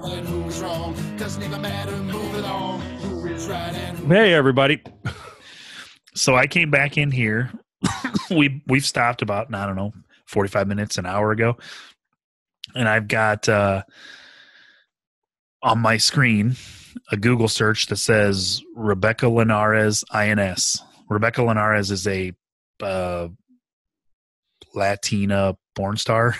Hey, everybody. So I came back in here. We've stopped about, I don't know, 45 minutes, an hour ago, and I've got on my screen a Google search that says Rebecca Linares INS. Rebecca Linares is a Latina porn star.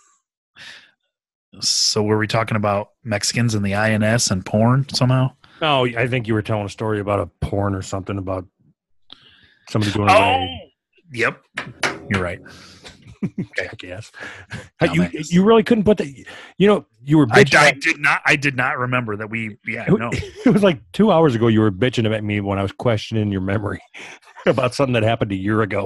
So were we talking about Mexicans and the INS and porn somehow? No, I think you were telling a story about a porn or something about somebody doing a raid. Yep. You're right. Okay, I guess. You really couldn't put that. You know, you were bitching. I did not remember that we. Yeah, no. It was like 2 hours ago. You were bitching at me when I was questioning your memory about something that happened a year ago.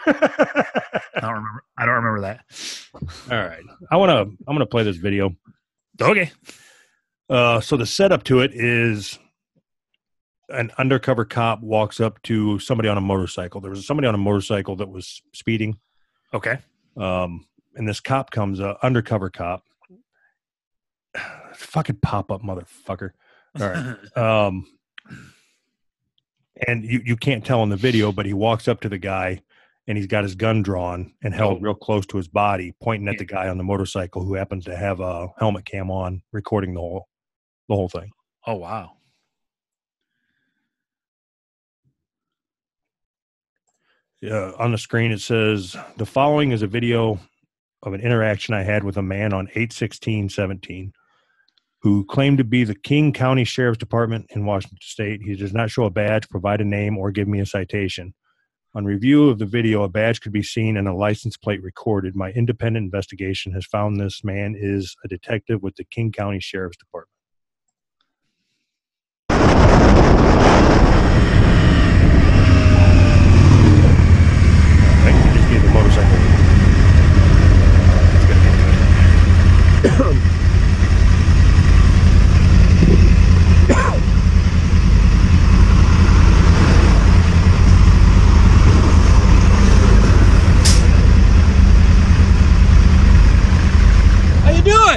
I don't remember that. All right, I'm gonna play this video. Okay. So the setup to it is an undercover cop walks up to somebody on a motorcycle. There was somebody on a motorcycle that was speeding. Okay. And this cop comes, undercover cop. Fucking pop up, motherfucker. All right. And you can't tell in the video, but he walks up to the guy and he's got his gun drawn and held real close to his body, pointing at the guy on the motorcycle who happens to have a helmet cam on, recording the whole thing. Oh, wow. On the screen, it says, the following is a video of an interaction I had with a man on 8/16/17 who claimed to be the King County Sheriff's Department in Washington State. He does not show a badge, provide a name, or give me a citation. On review of the video, a badge could be seen and a license plate recorded. My independent investigation has found this man is a detective with the King County Sheriff's Department. He just gave the motorcycle.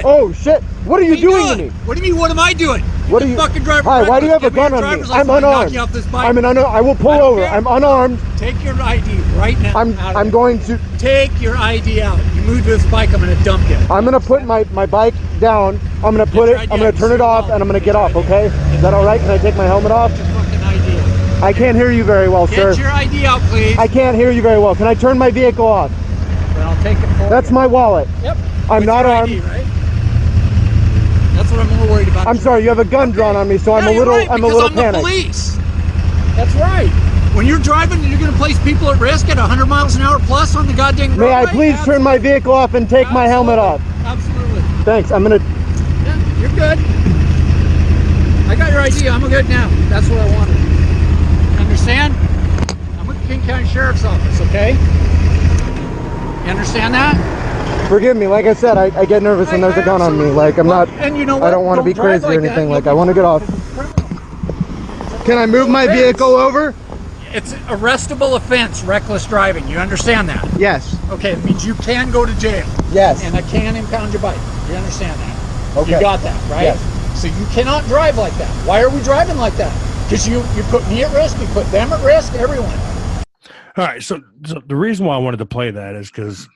Oh shit! What are you doing to me? What do you mean? What am I doing? What are you? Fucking driver. Hi, why do you have a gun on me? I'm unarmed. I will pull over. I'm unarmed. Take your ID right now. I'm going to take your ID out. You move this bike, I'm gonna dump you. I'm gonna put my bike down. I'm gonna put it. I'm gonna turn it off, and I'm gonna get off. Okay? Is that all right? Can I take my helmet off? Get your fucking ID out. I can't hear you very well, sir. Get your ID out, please. I can't hear you very well. Can I turn my vehicle off? Well, I'll take it for That's you. my wallet. Yep. I'm not armed. ID, right? That's what I'm more worried about. I'm sorry, you have a gun drawn on me, so I'm a little right, I'm a little I'm panicked. The police. That's right. When you're driving and you're going to place people at risk at 100 miles an hour plus on the goddamn roadway. May I please turn my vehicle off and take my helmet off? Absolutely. Thanks. I'm gonna. Yeah, you're good. I got your ID. I'm good now. That's what I wanted. Understand? I'm with the King County Sheriff's Office. Okay. You understand that? Forgive me. Like I said, I get nervous when there's a gun on me. Like I'm not. And you know what? I don't want to be drive crazy or anything. that. Like I want to get off. Can I move my vehicle over? It's arrestable offense, reckless driving. You understand that? Yes. Okay, it means you can go to jail. Yes. And I can impound your bike. You understand that? Okay. You got that, right? Yes. So you cannot drive like that. Why are we driving like that? Because you put me at risk, you put them at risk, everyone. All right, so the reason why I wanted to play that is because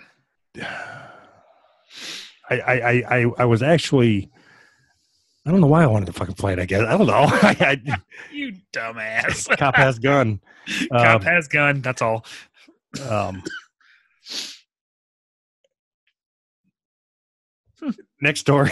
I was actually, I don't know why I wanted to fucking play it. I guess I don't know. You dumbass. Cop has gun. Cop has gun. That's all. Next story.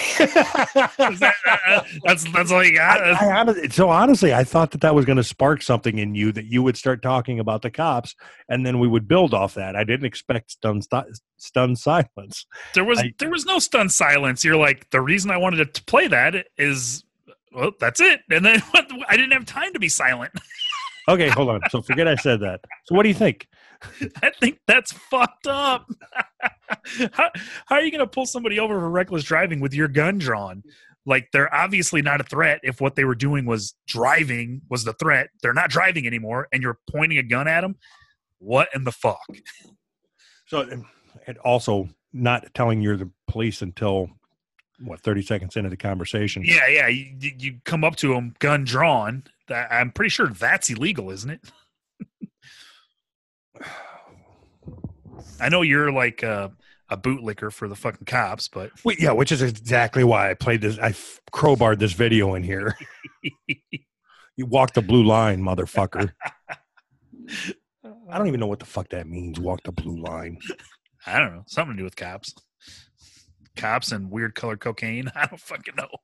That's all you got. So honestly, I thought that was going to spark something in you, that you would start talking about the cops, and then we would build off that. I didn't expect stunned silence. There was no stunned silence. You're like, the reason I wanted to play that is, well, that's it. And then I didn't have time to be silent. Okay, hold on. So forget I said that. So what do you think? I think that's fucked up. How are you going to pull somebody over for reckless driving with your gun drawn? Like, they're obviously not a threat. If what they were doing was driving was the threat, they're not driving anymore, and you're pointing a gun at them. What in the fuck? So, and also not telling you're the police until 30 seconds into the conversation. Yeah. You come up to them, gun drawn. I'm pretty sure that's illegal, isn't it? I know you're like a bootlicker for the fucking cops, but which is exactly why I played this. I crowbarred this video in here. You walk the blue line, motherfucker. I don't even know what the fuck that means. Walk the blue line. I don't know. Something to do with cops. Cops and weird colored cocaine. I don't fucking know.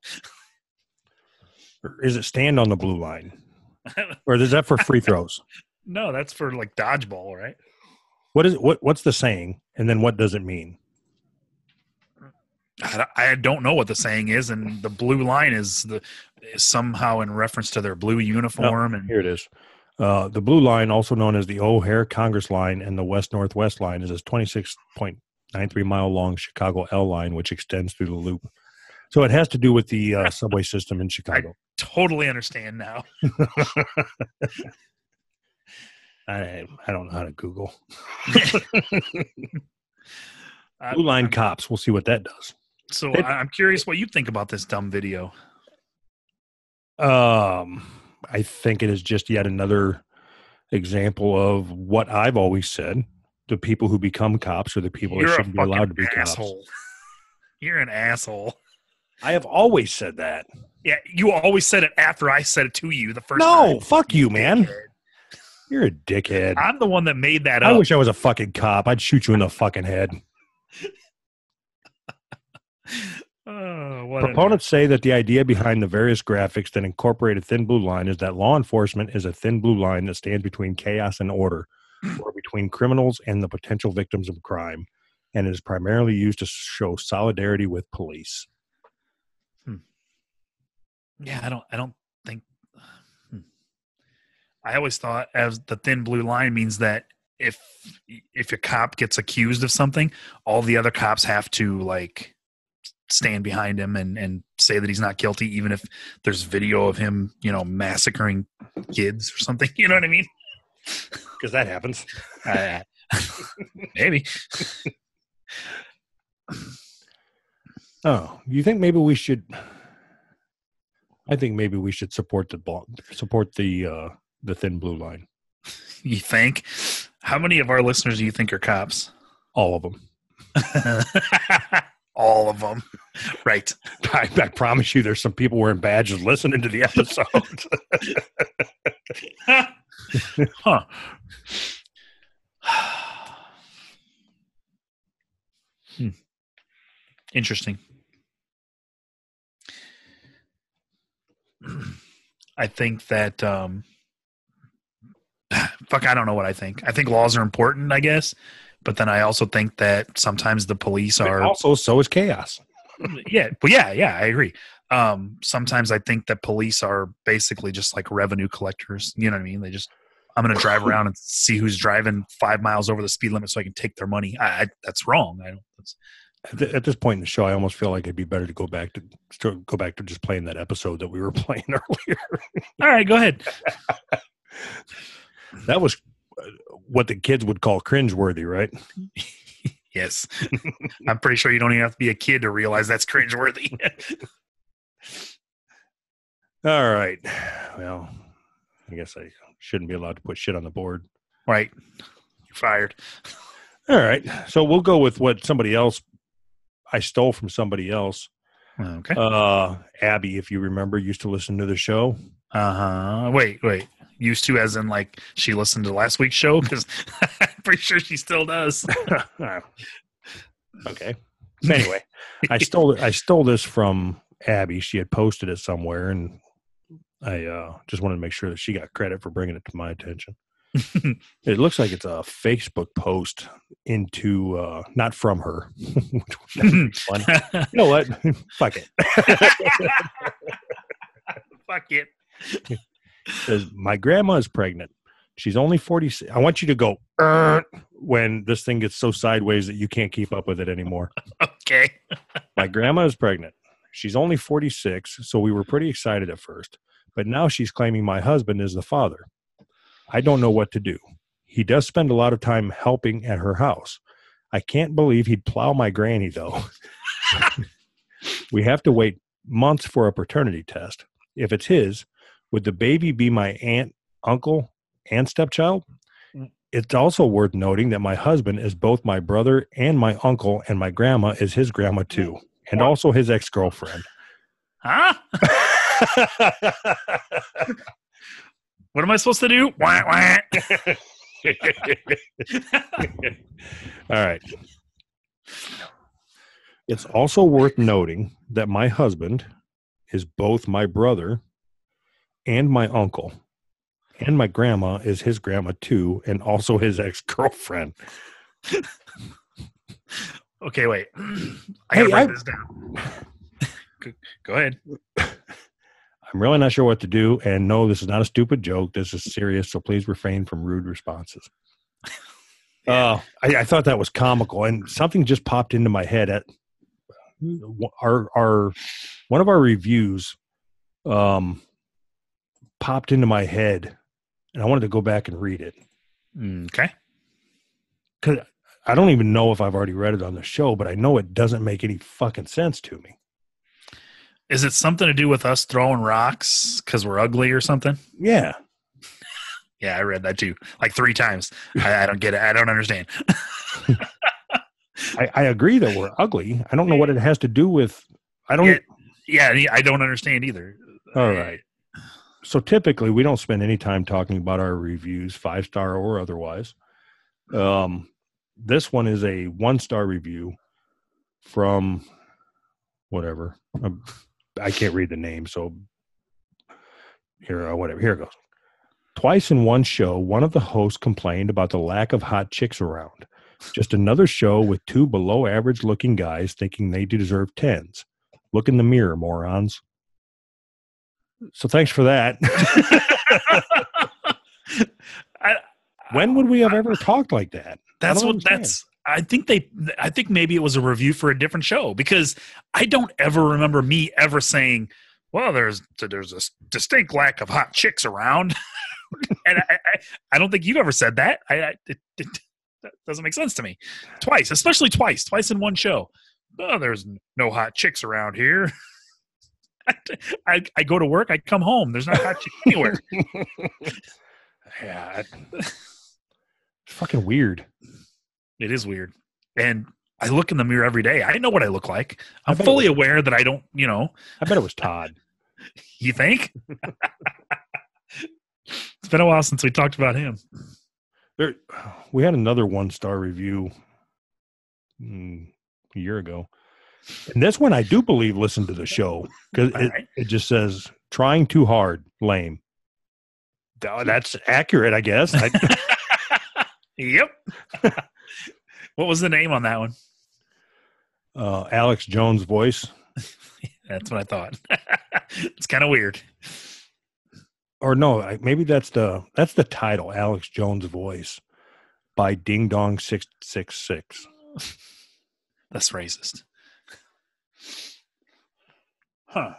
Or is it stand on the blue line? Or is that for free throws? No, that's for like dodgeball, right? What's the saying? And then what does it mean? I don't know what the saying is, and the blue line is somehow in reference to their blue uniform. And here it is. The blue line, also known as the O'Hare Congress line and the West-Northwest line, is a 26.93 mile long Chicago L line, which extends through the loop. So it has to do with the subway system in Chicago. I totally understand now. I don't know how to Google. Blue line cops. We'll see what that does. So I'm curious what you think about this dumb video. I think it is just yet another example of what I've always said. The people who become cops are the people that shouldn't be allowed to be asshole. cops. You're an asshole. I have always said that. Yeah, you always said it after I said it to you the first time. No, fuck you, man. Dickhead. You're a dickhead. I'm the one that made that up. I wish I was a fucking cop. I'd shoot you in the fucking head. Proponents say that the idea behind the various graphics that incorporate a thin blue line is that law enforcement is a thin blue line that stands between chaos and order, or between criminals and the potential victims of crime, and is primarily used to show solidarity with police. Yeah, I don't think. I always thought as the thin blue line means that if a cop gets accused of something, all the other cops have to like stand behind him and say that he's not guilty, even if there's video of him, massacring kids or something. You know what I mean? Because that happens. Maybe. Oh, you think maybe we should? I think maybe we should support the Thin Blue Line. You think? How many of our listeners do you think are cops? All of them. All of them. Right. I promise you there's some people wearing badges listening to the episode. Huh. Interesting. I think that fuck, I don't know what I think. I think laws are important, I guess, but then I also think that sometimes the police are also, so is chaos. yeah, I agree. Sometimes I think that police are basically just like revenue collectors. You know what I mean? I'm going to drive around and see who's driving 5 miles over the speed limit so I can take their money. That's wrong. At this point in the show, I almost feel like it'd be better to go back to just playing that episode that we were playing earlier. All right, go ahead. That was what the kids would call cringeworthy, right? Yes. I'm pretty sure you don't even have to be a kid to realize that's cringeworthy. All right. Well, I guess I shouldn't be allowed to put shit on the board. Right. You're fired. All right. So we'll go with what I stole from somebody else. Okay. Abby, if you remember, used to listen to the show. Uh-huh. Wait. Used to as in like she listened to last week's show? Because I'm pretty sure she still does. Okay. Anyway, I stole this from Abby. She had posted it somewhere, and I just wanted to make sure that she got credit for bringing it to my attention. It looks like it's a Facebook post into not from her. Which would be funny. You know what? Fuck it. Fuck it. Says, my grandma is pregnant. She's only 46. I want you to go when this thing gets so sideways that you can't keep up with it anymore. Okay. My grandma is pregnant. She's only 46, so we were pretty excited at first. But now she's claiming my husband is the father. I don't know what to do. He does spend a lot of time helping at her house. I can't believe he'd plow my granny, though. We have to wait months for a paternity test. If it's his, would the baby be my aunt, uncle, and stepchild? It's also worth noting that my husband is both my brother and my uncle, and my grandma is his grandma too, and also his ex-girlfriend. Huh? What am I supposed to do? Wah, wah. All right. It's also worth noting that my husband is both my brother and my uncle, and my grandma is his grandma too, and also his ex-girlfriend. Okay, wait. I gotta write this down. Go ahead. I'm really not sure what to do, and no, this is not a stupid joke. This is serious, so please refrain from rude responses. I thought that was comical, and something just popped into my head at our one of our reviews. Popped into my head, and I wanted to go back and read it. Okay. Because I don't even know if I've already read it on the show, but I know it doesn't make any fucking sense to me. Is it something to do with us throwing rocks because we're ugly or something? Yeah. Yeah, I read that too. Like 3 times. I don't get it. I don't understand. I agree that we're ugly. I don't know what it has to do with. I don't. Yeah, I don't understand either. All right. So typically we don't spend any time talking about our reviews, 5-star or otherwise. This one is a 1-star review from whatever. I can't read the name, so whatever. Here it goes. Twice in one show, one of the hosts complained about the lack of hot chicks around. Just another show with 2 below average looking guys thinking they deserve 10s. Look in the mirror, morons. So thanks for that. When would we have ever talked like that? I think maybe it was a review for a different show, because I don't ever remember me ever saying, well, there's a distinct lack of hot chicks around. And I don't think you've ever said that. It that doesn't make sense to me. Twice, especially twice in one show. Oh, there's no hot chicks around here. I go to work. I come home. There's not hot chicks anywhere. Yeah, it's fucking weird. It is weird. And I look in the mirror every day. I know what I look like. I'm fully aware that I don't, I bet it was Todd. You think? It's been a while since we talked about him. We had another 1-star review a year ago. And this one I do believe listened to the show because it just says, trying too hard, lame. That's accurate, I guess. Yep. What was the name on that one? Alex Jones' voice. That's what I thought. It's kind of weird. Or no, maybe that's the title, Alex Jones' voice by Ding Dong 666. That's racist. Huh.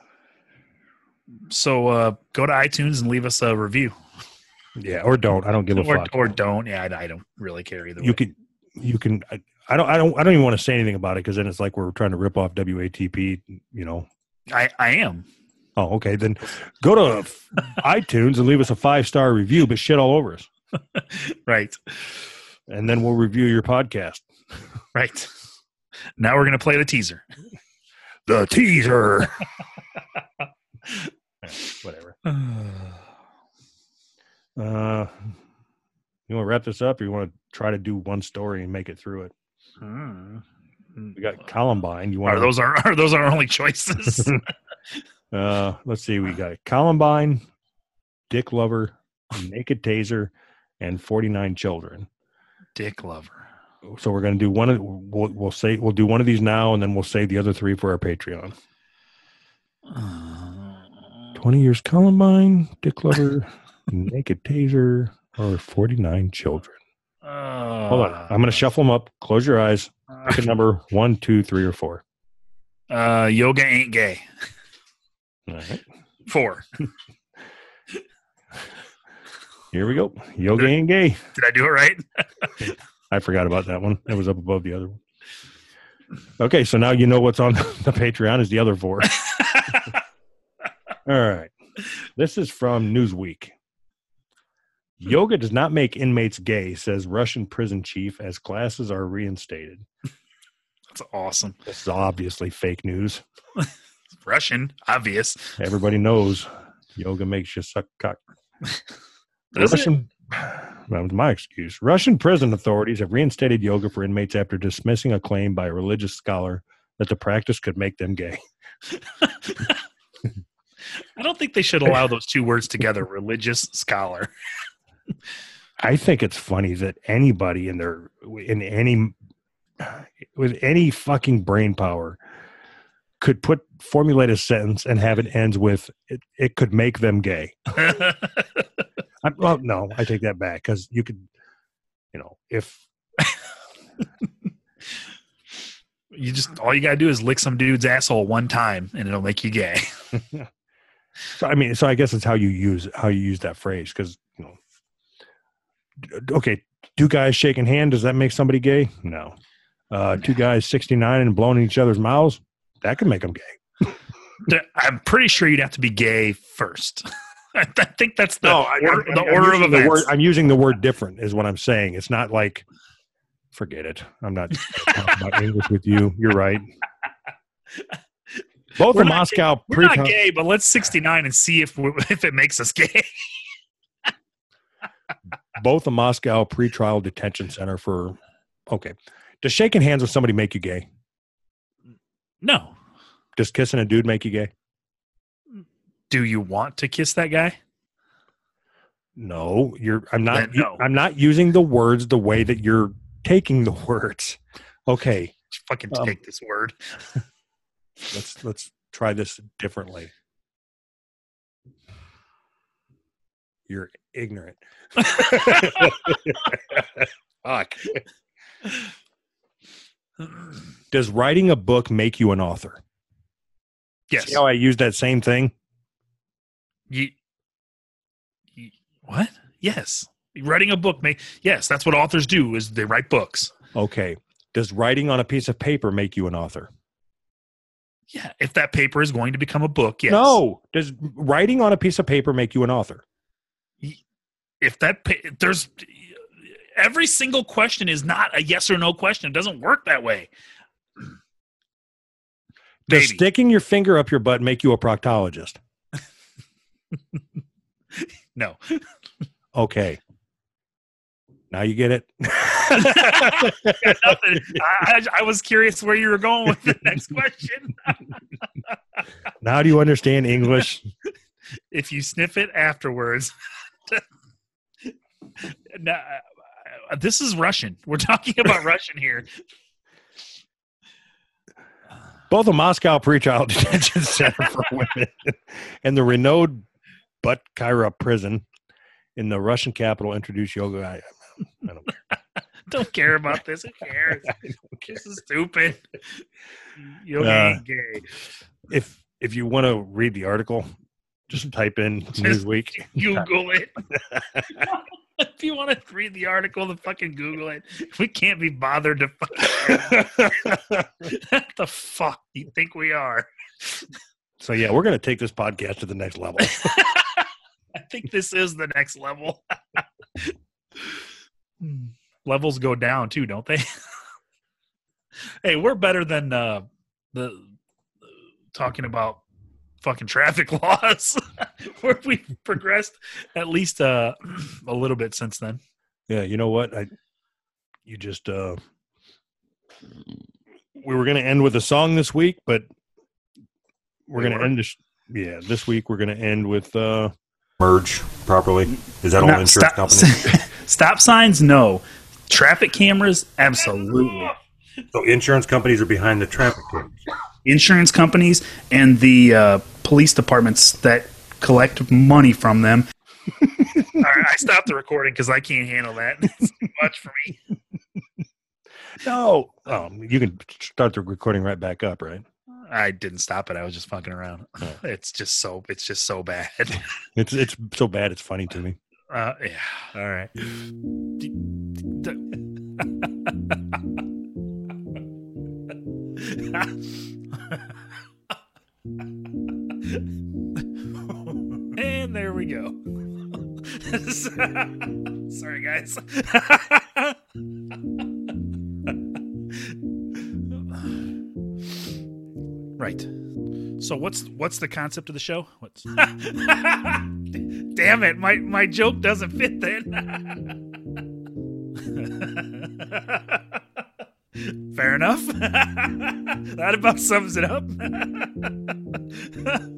So go to iTunes and leave us a review. Yeah, or don't. I don't give a fuck. Or don't. Yeah, I don't really care either way. You can. I don't even want to say anything about it because then it's like we're trying to rip off WATP. I am. Oh, okay. Then go to iTunes and leave us a 5-star review, but shit all over us. Right. And then we'll review your podcast. Right. Now we're gonna play the teaser. The teaser. Whatever. You want to wrap this up, or you want to try to do one story and make it through it? We got Columbine. You want? Are those our only choices? Let's see. We got Columbine, Dick Lover, Naked Taser, and 49 Children. Dick Lover. So we're going to do one. We'll do one of these now, and then we'll save the other 3 for our Patreon. 20 Years Columbine, Dick Lover, Naked Taser, or 49 Children. Hold on. I'm going to shuffle them up. Close your eyes. Pick a number 1, 2, 3, or 4. Yoga ain't gay. All right. 4. Here we go. Yoga ain't gay. Did I do it right? I forgot about that one. It was up above the other one. Okay, so now you know what's on the Patreon is the other 4. All right. This is from Newsweek. Yoga does not make inmates gay, says Russian prison chief as classes are reinstated. That's awesome. This is obviously fake news. Russian, obvious. Everybody knows yoga makes you suck cock. That was my excuse. Russian prison authorities have reinstated yoga for inmates after dismissing a claim by a religious scholar that the practice could make them gay. I don't think they should allow those 2 words together, religious scholar. I think it's funny that anybody with any fucking brain power could formulate a sentence and have it ends with it could make them gay. No, I take that back because you could, if you all you gotta do is lick some dude's asshole one time and it'll make you gay. So I guess it's how you use that phrase because okay, 2 guys shaking hand, does that make somebody gay? No. 2 guys 69 and blowing each other's mouths, that could make them gay. I'm pretty sure you'd have to be gay first. I think that's the order of events. I'm using the word different is what I'm saying. It's not like, forget it. I'm not talking about English with you. You're right. Both we're the Moscow we're not gay, but let's 69 and see if it makes us gay. Both the Moscow pretrial detention center for okay. Does shaking hands with somebody make you gay? No. Does kissing a dude make you gay? Do you want to kiss that guy? No, I'm not using the words the way that you're taking the words. Okay. Fucking take this word. Let's try this differently. You're ignorant. Fuck. Does writing a book make you an author? Yes. See how I use that same thing? What? Yes. Writing a book yes, that's what authors do is they write books. Okay. Does writing on a piece of paper make you an author? Yeah, if that paper is going to become a book, yes. No. Does writing on a piece of paper make you an author? If that there's every single question is not a yes or no question. It doesn't work that way. Does sticking your finger up your butt make you a proctologist? No. Okay. Now you get it. I was curious where you were going with the next question. Now do you understand English? If you sniff it afterwards. Now, this is Russian. We're talking about Russian here. Both the Moscow Pretrial Detention Center for Women and the renowned Butkyra prison in the Russian capital introduced yoga. I don't care. Don't care about this. Who cares? This is stupid. Yoga ain't gay. If you want to read the article, just type in Newsweek. Google it. If you want to read the article, then fucking Google it. We can't be bothered to fucking. What the fuck do you think we are? So yeah, we're going to take this podcast to the next level. I think this is the next level. Levels go down too, don't they? Hey, we're better than the talking about fucking traffic laws. Where we've progressed at least a little bit since then. Yeah, you know what? We were going to end with a song this week, but we're going to end this week we're going to end with merge properly. Is that all insurance companies? Stop signs, no. Traffic cameras, absolutely. So insurance companies are behind the traffic cameras. Insurance companies and the police departments that collect money from them. All right, I stopped the recording because I can't handle that. It's too much for me. No. You can start the recording right back up, right? I didn't stop it. I was just fucking around. Oh. It's just so bad. It's so bad. It's funny to me. Yeah. All right. And there we go. Sorry, guys. Right. So what's the concept of the show? Damn it, my joke doesn't fit then. Fair enough. That about sums it up.